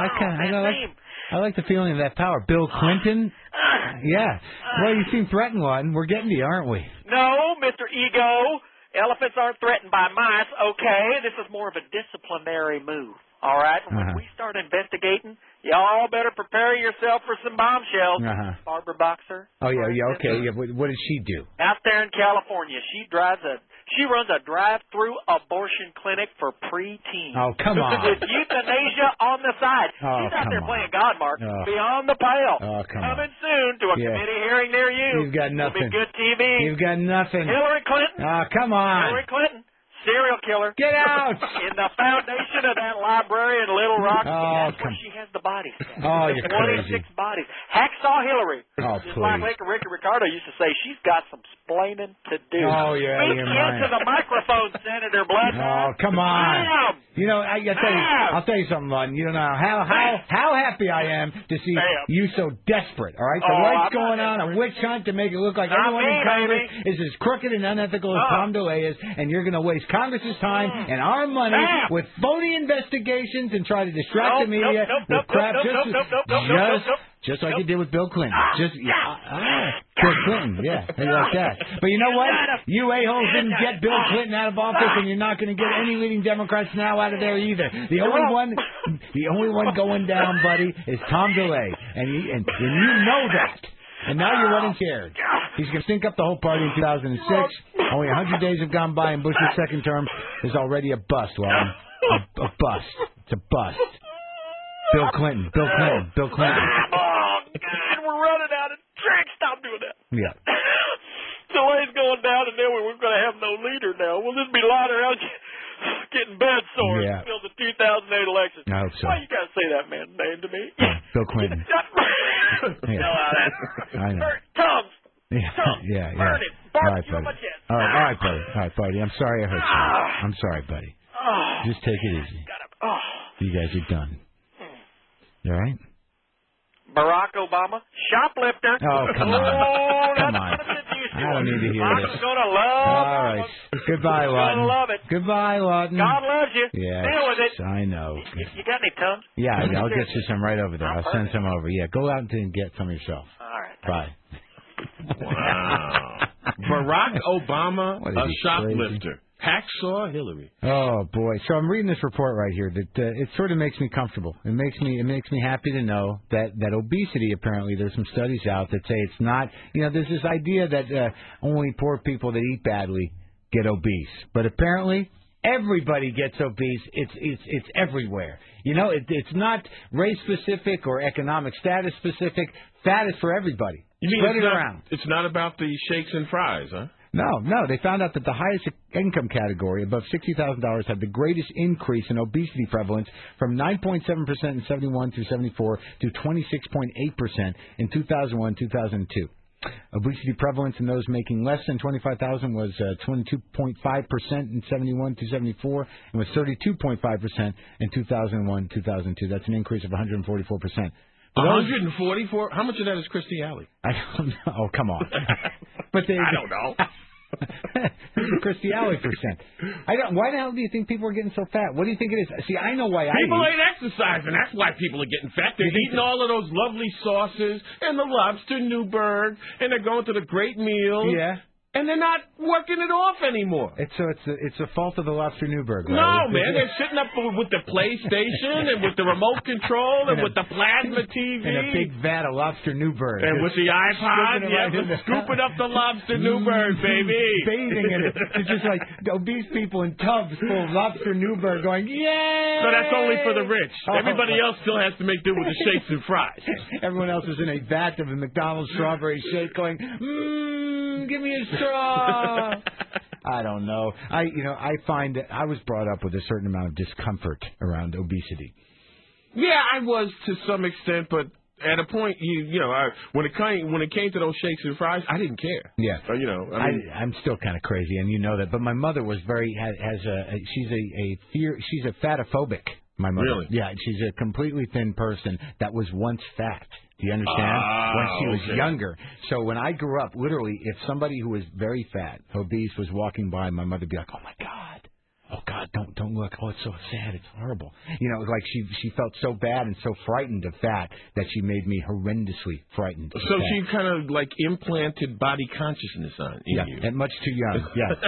I like the feeling of that power. Bill Clinton? Yeah. Well, you seem threatened, Lawton. We're getting to you, aren't we? No, Mr. Ego. Elephants aren't threatened by mice, okay? This is more of a disciplinary move, all right? When we start investigating, y'all better prepare yourself for some bombshells. Barbara Boxer. Oh, yeah, okay. Yeah, what did she do? Out there in California, she runs a drive-through abortion clinic for preteens. Oh, come on. With euthanasia on the side. She's out there playing God, Mark. Beyond the pale. Oh, Coming soon to a committee hearing near you. You've got nothing. It'll be good TV. You've got nothing. Hillary Clinton. Oh, come on. Hillary Clinton. Serial killer. Get out! In the foundation of that library in Little Rock. That's where she has the bodies. Oh, you're 26 crazy. bodies. Hacksaw Hillary. Oh, Just please. like Ricky Ricardo used to say, she's got some splaining to do. Oh, yeah, Speak you're into the microphone, Senator Bledsoe. Oh, come on. Bam! I'll tell you something, Lawton. You don't know how happy I am to see you so desperate, all right? The right's going on a witch hunt to make it look like everyone in Congress is as crooked and unethical as Tom DeLay is, and you're going to waste Congress's time and our money with phony investigations and try to distract the media with crap just like you did with Bill Clinton. Bill Clinton, maybe like that. But you know what? You a-holes didn't get Bill Clinton out of office, and you're not going to get any leading Democrats now out of there either. The only one going down, buddy, is Tom DeLay, and you know that. And now you're running scared. He's going to stink up the whole party in 2006. Only 100 days have gone by, and Bush's second term is already a bust, Walton. A bust. It's a bust. Bill Clinton. Oh, God, we're running out of tricks. Stop doing that. Yeah. Delay's going down, and then we're going to have no leader now. We'll just be lying around getting bed sores until the 2008 election. I hope so. Why you got to say that man's name to me? Bill Clinton. I know. Tums. Yeah. Burn it. All right, Barbecue on buddy. my chest. All right, buddy. I'm sorry I hurt you. I'm sorry, buddy. Just take it easy. You guys are done. You all right? Barack Obama, shoplifter. Oh, come on. Come on. I don't need to hear this. I'm gonna love. All right. Goodbye, Lawton. Gonna love it. Goodbye, Lawton. God loves you. Yeah. Deal with it. I know. You got any Tums? Yeah, I'll get you some right over there. I'll send some over. Yeah, go out and get some yourself. All right. Bye. Wow. Barack Obama, What is a he, shoplifter. Hacksaw Hillary. Oh boy! So I'm reading this report right here that it sort of makes me comfortable. It makes me happy to know that obesity, apparently there's some studies out that say it's not. There's this idea that only poor people that eat badly get obese, but apparently everybody gets obese. It's everywhere. It's not race specific or economic status specific. Fat is for everybody. You mean Spread it around. It's not about the shakes and fries, huh? No. They found out that the highest income category, above $60,000, had the greatest increase in obesity prevalence from 9.7% in 71 through 74 to 26.8% in 2001-2002. Obesity prevalence in those making less than $25,000 was 22.5% in 71 through 74 and was 32.5% in 2001-2002. That's an increase of 144%. 144? How much of that is Christy Alley? I don't know. Oh, come on. But I don't know. Christy Alley percent. Why the hell do you think people are getting so fat? What do you think it is? See, I know why people I eat. ain't exercising. That's why people are getting fat. They're eating all of those lovely sauces and the lobster Newburg, and they're going to the great meals. Yeah. And they're not working it off anymore. It's a fault of the lobster Newburg. Right? No, man, they're sitting up with the PlayStation and with the remote control and with the plasma TV. And a big vat of lobster Newburg. And with the iPod, scooping up the lobster Newburg, baby. Bathing in it. It's just like obese people in tubs full of lobster Newburg going, yay! So that's only for the rich. Everybody else still has to make do with the shakes and fries. Everyone else is in a vat of a McDonald's strawberry shake going, give me a straw. I don't know. I find that I was brought up with a certain amount of discomfort around obesity. Yeah, I was to some extent, but at a point, when it came to those shakes and fries, I didn't care. Yeah. I'm still kind of crazy, and you know that. But my mother was she's a fatophobic. My mother. Really? Yeah, she's a completely thin person that was once fat. Do you understand? When she was younger. So when I grew up, literally, if somebody who was very fat, obese, was walking by, my mother would be like, "Oh my God. Oh God, don't look. Oh, it's so sad. It's horrible." Like she felt so bad and so frightened of fat that she made me horrendously frightened. So she kind of like implanted body consciousness in you. And much too young.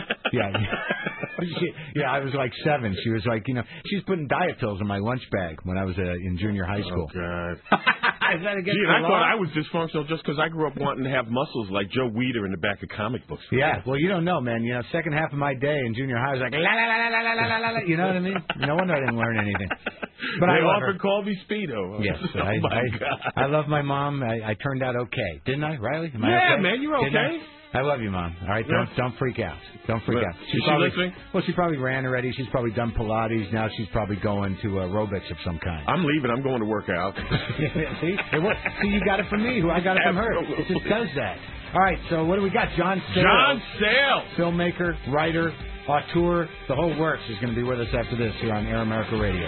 Yeah. I was like 7. She was like, she was putting diet pills in my lunch bag when I was in junior high school. Oh God. Is that against the I law? thought I was dysfunctional just because I grew up wanting to have muscles like Joe Weider in the back of comic books. Yeah, well, you don't know, man. Second half of my day in junior high, I was like, la, la, la, la, la, la, la, la. You know what I mean? No wonder I didn't learn anything. But they I love often her. called me Speedo. Yes, I love my mom. I turned out okay. Didn't I, Riley? Am I yeah, okay? Man, you're Didn't okay. I love you, Mom. All right, don't freak out. Don't freak out. Is she listening? Well, she probably ran already. She's probably done Pilates. Now she's probably going to aerobics of some kind. I'm leaving. I'm going to work out. See, you got it from me. I got it from her. It just does that. All right, so what do we got? John Sayles. John Sayles. Filmmaker, writer, auteur, the whole works is going to be with us after this here on Air America Radio.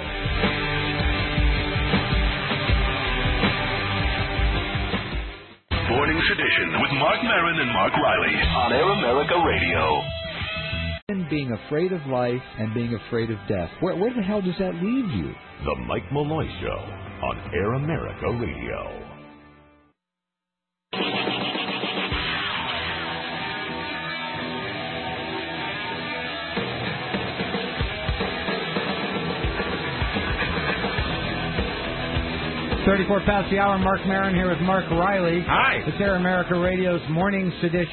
Morning Sedition with Mark Maron and Mark Riley on Air America Radio. And being afraid of life and being afraid of death. Where the hell does that leave you? The Mike Malloy Show on Air America Radio. .34 past the hour. Mark Maron here with Mark Riley. Hi. It's Air America Radio's Morning Sedition.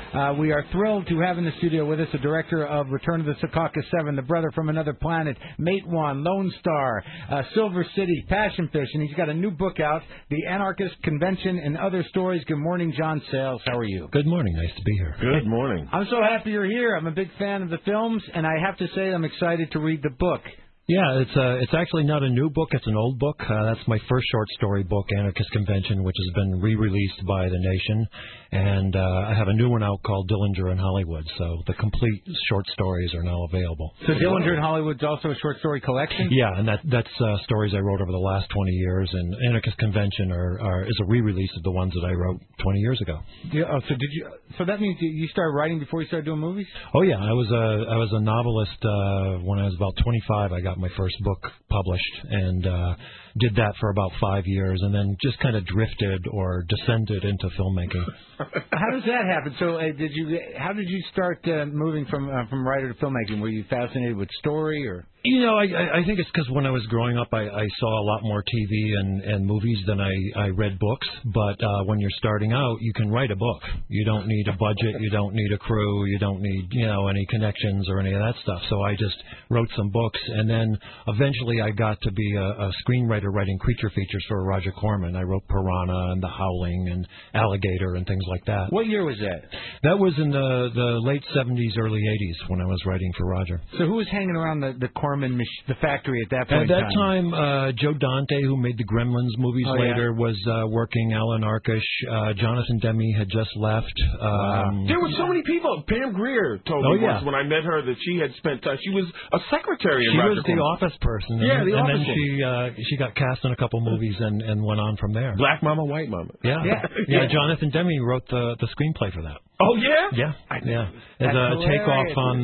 We are thrilled to have in the studio with us the director of Return of the Secaucus 7, the brother from another planet, Matewan, Lone Star, Silver City, Passion Fish, and he's got a new book out, The Anarchist Convention and Other Stories. Good morning, John Sayles. How are you? Good morning. Nice to be here. Good morning. I'm so happy you're here. I'm a big fan of the films, and I have to say I'm excited to read the book. Yeah, it's actually not a new book. It's an old book. That's my first short story book, Anarchist Convention, which has been re-released by The Nation. And I have a new one out called Dillinger in Hollywood. So the complete short stories are now available. So Dillinger in Hollywood's also a short story collection? Yeah, and that's stories I wrote over the last 20 years. And Anarchist Convention is a re-release of the ones that I wrote 20 years ago. Yeah. So that means you started writing before you started doing movies? Oh yeah, I was a novelist when I was about 25. I got my first book published and did that for about 5 years, and then just kind of drifted or descended into filmmaking. How does that happen? So how did you start moving from writer to filmmaking? Were you fascinated with story or? You know, I think it's because when I was growing up, I saw a lot more TV and movies than I read books. But when you're starting out, you can write a book. You don't need a budget. You don't need a crew. You don't need, any connections or any of that stuff. So I just wrote some books. And then eventually I got to be a screenwriter writing creature features for Roger Corman. I wrote Piranha and The Howling and Alligator and things like that. What year was that? That was in the late 70s, early 80s when I was writing for Roger. So who was hanging around the Corman, the factory at that point? At that time, Joe Dante, who made the Gremlins movies later, was working. Alan Arkush, Jonathan Demme had just left. There were so many people. Pam Grier told me once when I met her that she had spent time. She was a secretary in Roger Corman. She was the office person. Yeah, the office person. And then she got cast in a couple movies and went on from there. Black Mama, White Mama. Yeah. Jonathan Demme wrote the screenplay for that. Oh yeah. Yeah. As a takeoff on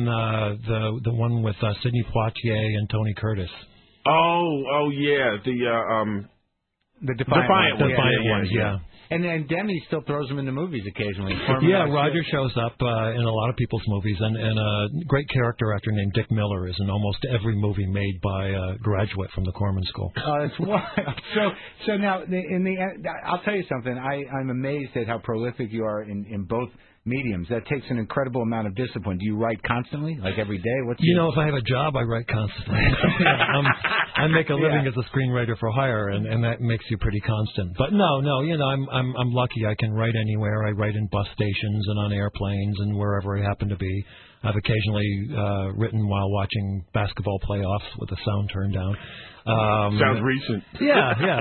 the one with Sidney Poitier and Tony Curtis. Oh yeah. The Defiant ones. Yeah. And then Demme still throws them in the movies occasionally. Yeah, Roger shows up in a lot of people's movies, and a great character actor named Dick Miller is in almost every movie made by a graduate from the Corman School. Oh, that's wild. So now, I'll tell you something. I'm amazed at how prolific you are in both mediums. That takes an incredible amount of discipline. Do you write constantly, like every day? If I have a job, I write constantly. I make a living as a screenwriter for hire, and that makes you pretty constant. But no, I'm lucky. I can write anywhere. I write in bus stations and on airplanes and wherever I happen to be. I've occasionally written while watching basketball playoffs with the sound turned down. Sounds recent. Yeah.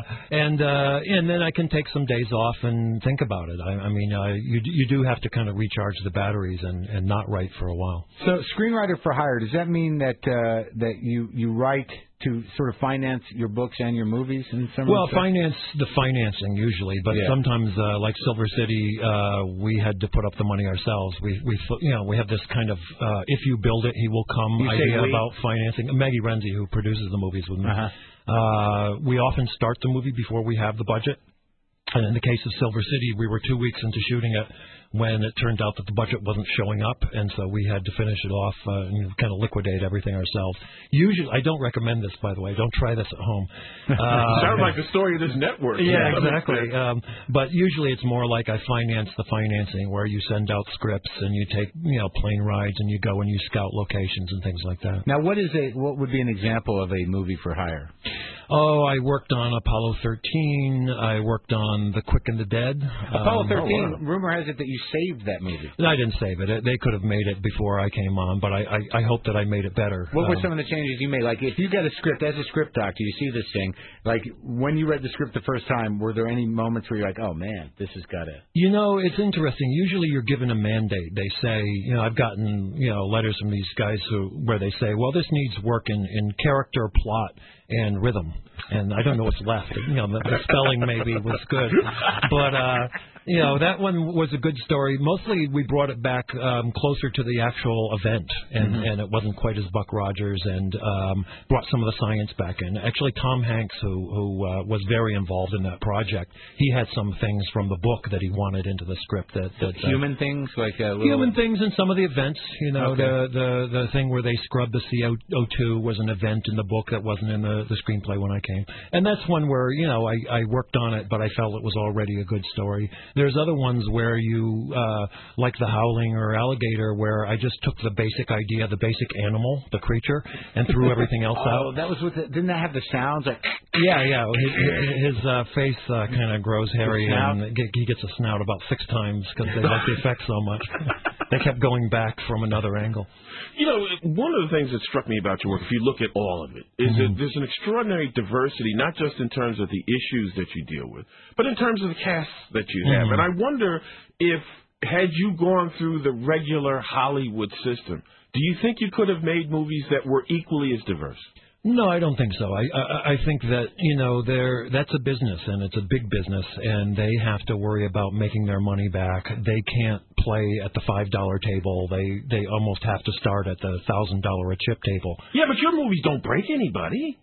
And then I can take some days off and think about it. I mean, you do have to kind of recharge the batteries and not write for a while. So, screenwriter for hire, does that mean that you write to sort of finance your books and your movies in some finance the financing usually, but sometimes like Silver City, we had to put up the money ourselves. We have this kind of if you build it, he will come idea about financing. Maggie Renzi, who produces the movies with me, we often start the movie before we have the budget. And in the case of Silver City, we were 2 weeks into shooting it when it turned out that the budget wasn't showing up, and so we had to finish it off and kind of liquidate everything ourselves. Usually, I don't recommend this, by the way. Don't try this at home. Sounds like the story of this network. Yeah, exactly. But usually it's more like I finance the financing, where you send out scripts and you take plane rides and you go and you scout locations and things like that. Now, what would be an example of a movie for hire? Oh, I worked on Apollo 13. I worked on The Quick and the Dead. Apollo 13, rumor has it that you saved that movie. No, I didn't save it. They could have made it before I came on, but I hope that I made it better. What were some of the changes you made? Like, if you got a script, as a script doctor, you see this thing, like, when you read the script the first time, were there any moments where you're like, oh, man, this has got to... It's interesting. Usually you're given a mandate. They say, I've gotten, letters from these guys where they say, well, this needs work in character, plot, and rhythm. And I don't know what's left. The spelling maybe was good. But, that one was a good story. Mostly we brought it back closer to the actual event, and it wasn't quite as Buck Rogers, and brought some of the science back in. Actually, Tom Hanks, who was very involved in that project, he had some things from the book that he wanted into the script. Human things? Human things in some of the events. The thing where they scrubbed the CO2 was an event in the book that wasn't in the screenplay when I came. And that's one where, I worked on it, but I felt it was already a good story. There's other ones where you, like The Howling or Alligator, where I just took the basic idea, the basic animal, the creature, and threw everything else out. Oh, that was didn't that have the sounds? Like, yeah. His face kind of grows hairy, and he gets a snout about 6 times because they like the effects so much. They kept going back from another angle. One of the things that struck me about your work, if you look at all of it, is that there's an extraordinary diversity, not just in terms of the issues that you deal with, but in terms of the casts that you have. And I wonder if, had you gone through the regular Hollywood system, do you think you could have made movies that were equally as diverse? No, I don't think so. I think that, that's a business, and it's a big business, and they have to worry about making their money back. They can't play at the $5 table. They almost have to start at the $1,000 a chip table. Yeah, but your movies don't break anybody.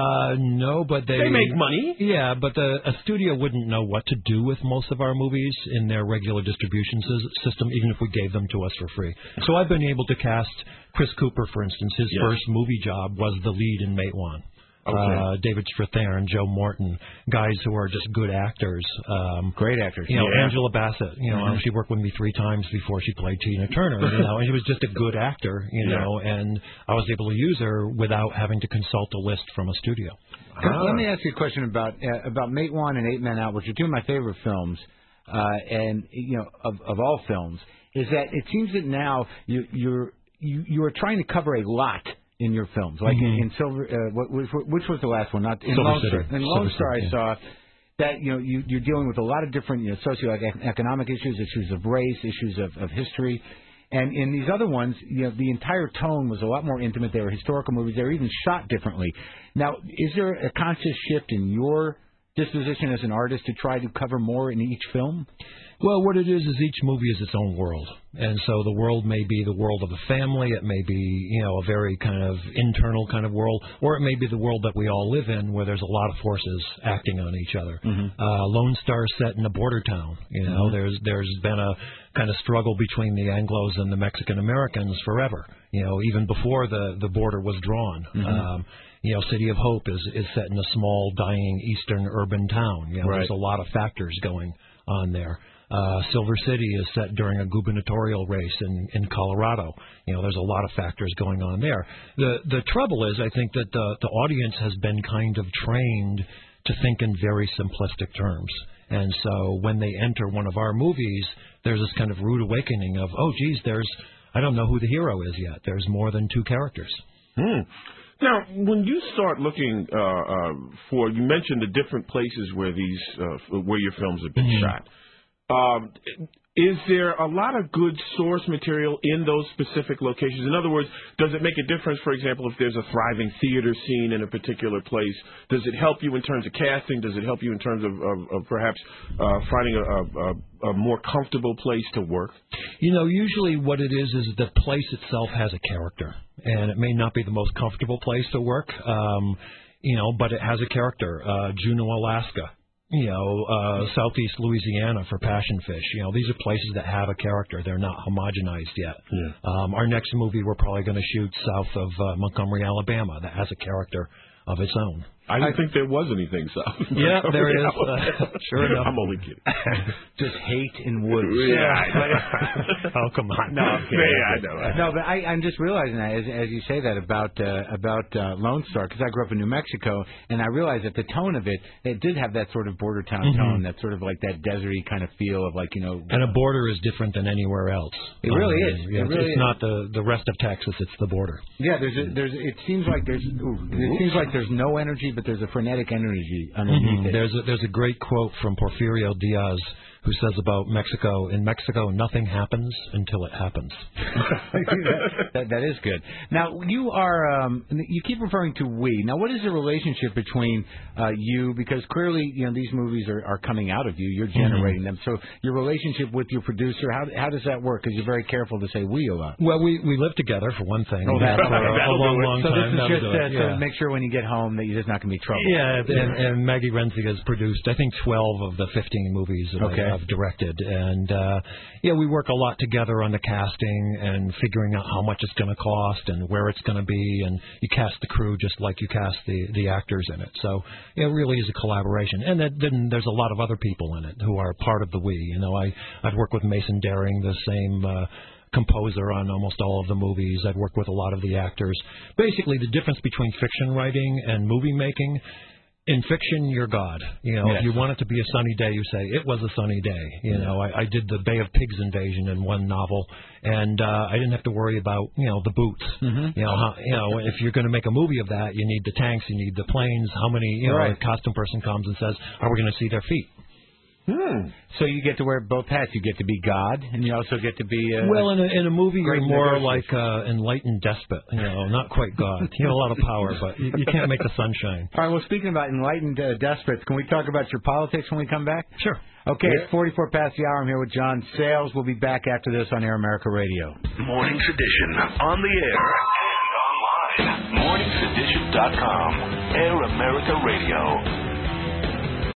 No, but they make money. Yeah, but a studio wouldn't know what to do with most of our movies in their regular distribution system, even if we gave them to us for free. So I've been able to cast Chris Cooper, for instance. His first movie job was the lead in Matewan. Okay. David Strathairn, Joe Morton, guys who are just good actors. Great actors. Angela Bassett. She worked with me 3 times before she played Tina Turner. And she was just a good actor. And I was able to use her without having to consult a list from a studio. Let me ask you a question about Matewan and 8 Men Out, which are 2 of my favorite films, and of all films. Is that it seems that now you are trying to cover a lot in your films, like in Silver. Which was the last one? Not in Lone Star. In Lone Star, I saw that you're dealing with a lot of different socioeconomic issues of race, issues of history, and in these other ones, the entire tone was a lot more intimate. They were historical movies. They were even shot differently. Now, is there a conscious shift in your disposition as an artist to try to cover more in each film? Well, what it is each movie is its own world. And so the world may be the world of a family. It may be, a very kind of internal kind of world. Or it may be the world that we all live in where there's a lot of forces acting on each other. Lone Star is set in a border town. There's been a kind of struggle between the Anglos and the Mexican Americans forever. Even before the border was drawn. City of Hope is set in a small, dying eastern urban town. There's a lot of factors going on there. Silver City is set during a gubernatorial race in Colorado. There's a lot of factors going on there. The trouble is, I think that the audience has been kind of trained to think in very simplistic terms. And so when they enter one of our movies, there's this kind of rude awakening of, I don't know who the hero is yet. There's more than 2 characters. Now, when you start looking you mentioned the different places where where your films have been shot. Is there a lot of good source material in those specific locations? In other words, does it make a difference, for example, if there's a thriving theater scene in a particular place? Does it help you in terms of casting? Does it help you in terms of perhaps finding a more comfortable place to work? Usually what it is the place itself has a character, and it may not be the most comfortable place to work, but it has a character. Juneau, Alaska. Southeast Louisiana for Passion Fish. These are places that have a character. They're not homogenized yet. Our next movie we're probably going to shoot south of Montgomery, Alabama, that has a character of its own. I didn't think there was anything south. Yeah, there is. Sure enough. I'm only kidding. Just hate in woods. Oh, come on. No, I'm kidding. Yeah, I know. No, but I'm just realizing that as you say that about Lone Star, because I grew up in New Mexico, and I realized that the tone of it did have that sort of border town tone, that sort of like that deserty kind of feel of And a border is different than anywhere else. It really is. Yeah, it really it's not the rest of Texas. It's the border. Yeah, it seems like there's no energy, but there's a frenetic energy underneath it. There's a great quote from Porfirio Diaz who says about Mexico, in Mexico, nothing happens until it happens. that is good. Now, you are, you keep referring to we. Now, what is the relationship between you, because clearly, these movies are coming out of you, you're generating them, so your relationship with your producer, how does that work? Because you're very careful to say we a lot. Well, we live together, for one thing. Oh, that's for a long so time. So this is just to make sure when you get home that you're just not going to be trouble. Yeah, and Maggie Renzi has produced, I think, 12 of the 15 movies that have directed. And, we work a lot together on the casting and figuring out how much it's going to cost and where it's going to be. And you cast the crew just like you cast the actors in it. So it really is a collaboration. And then there's a lot of other people in it who are part of the we. I'd work with Mason Daring, the same composer on almost all of the movies. I'd worked with a lot of the actors. Basically, the difference between fiction writing and movie making, in fiction, you're God. If you want it to be a sunny day, you say, it was a sunny day. I did the Bay of Pigs invasion in one novel, and I didn't have to worry about, the boots. Mm-hmm. If you're going to make a movie of that, you need the tanks, you need the planes. How many, a costume person comes and says, are we going to see their feet? So you get to wear both hats. You get to be God, and you also get to be. Well, in a movie, you're more like enlightened despot. Not quite God. You have a lot of power, but you can't make the sun shine. All right. Well, speaking about enlightened despots, can we talk about your politics when we come back? Sure. Okay, It's 44 past the hour. I'm here with John Sayles. We'll be back after this on Air America Radio. Morning's edition on the air and online. Morningsedition.com. Air America Radio.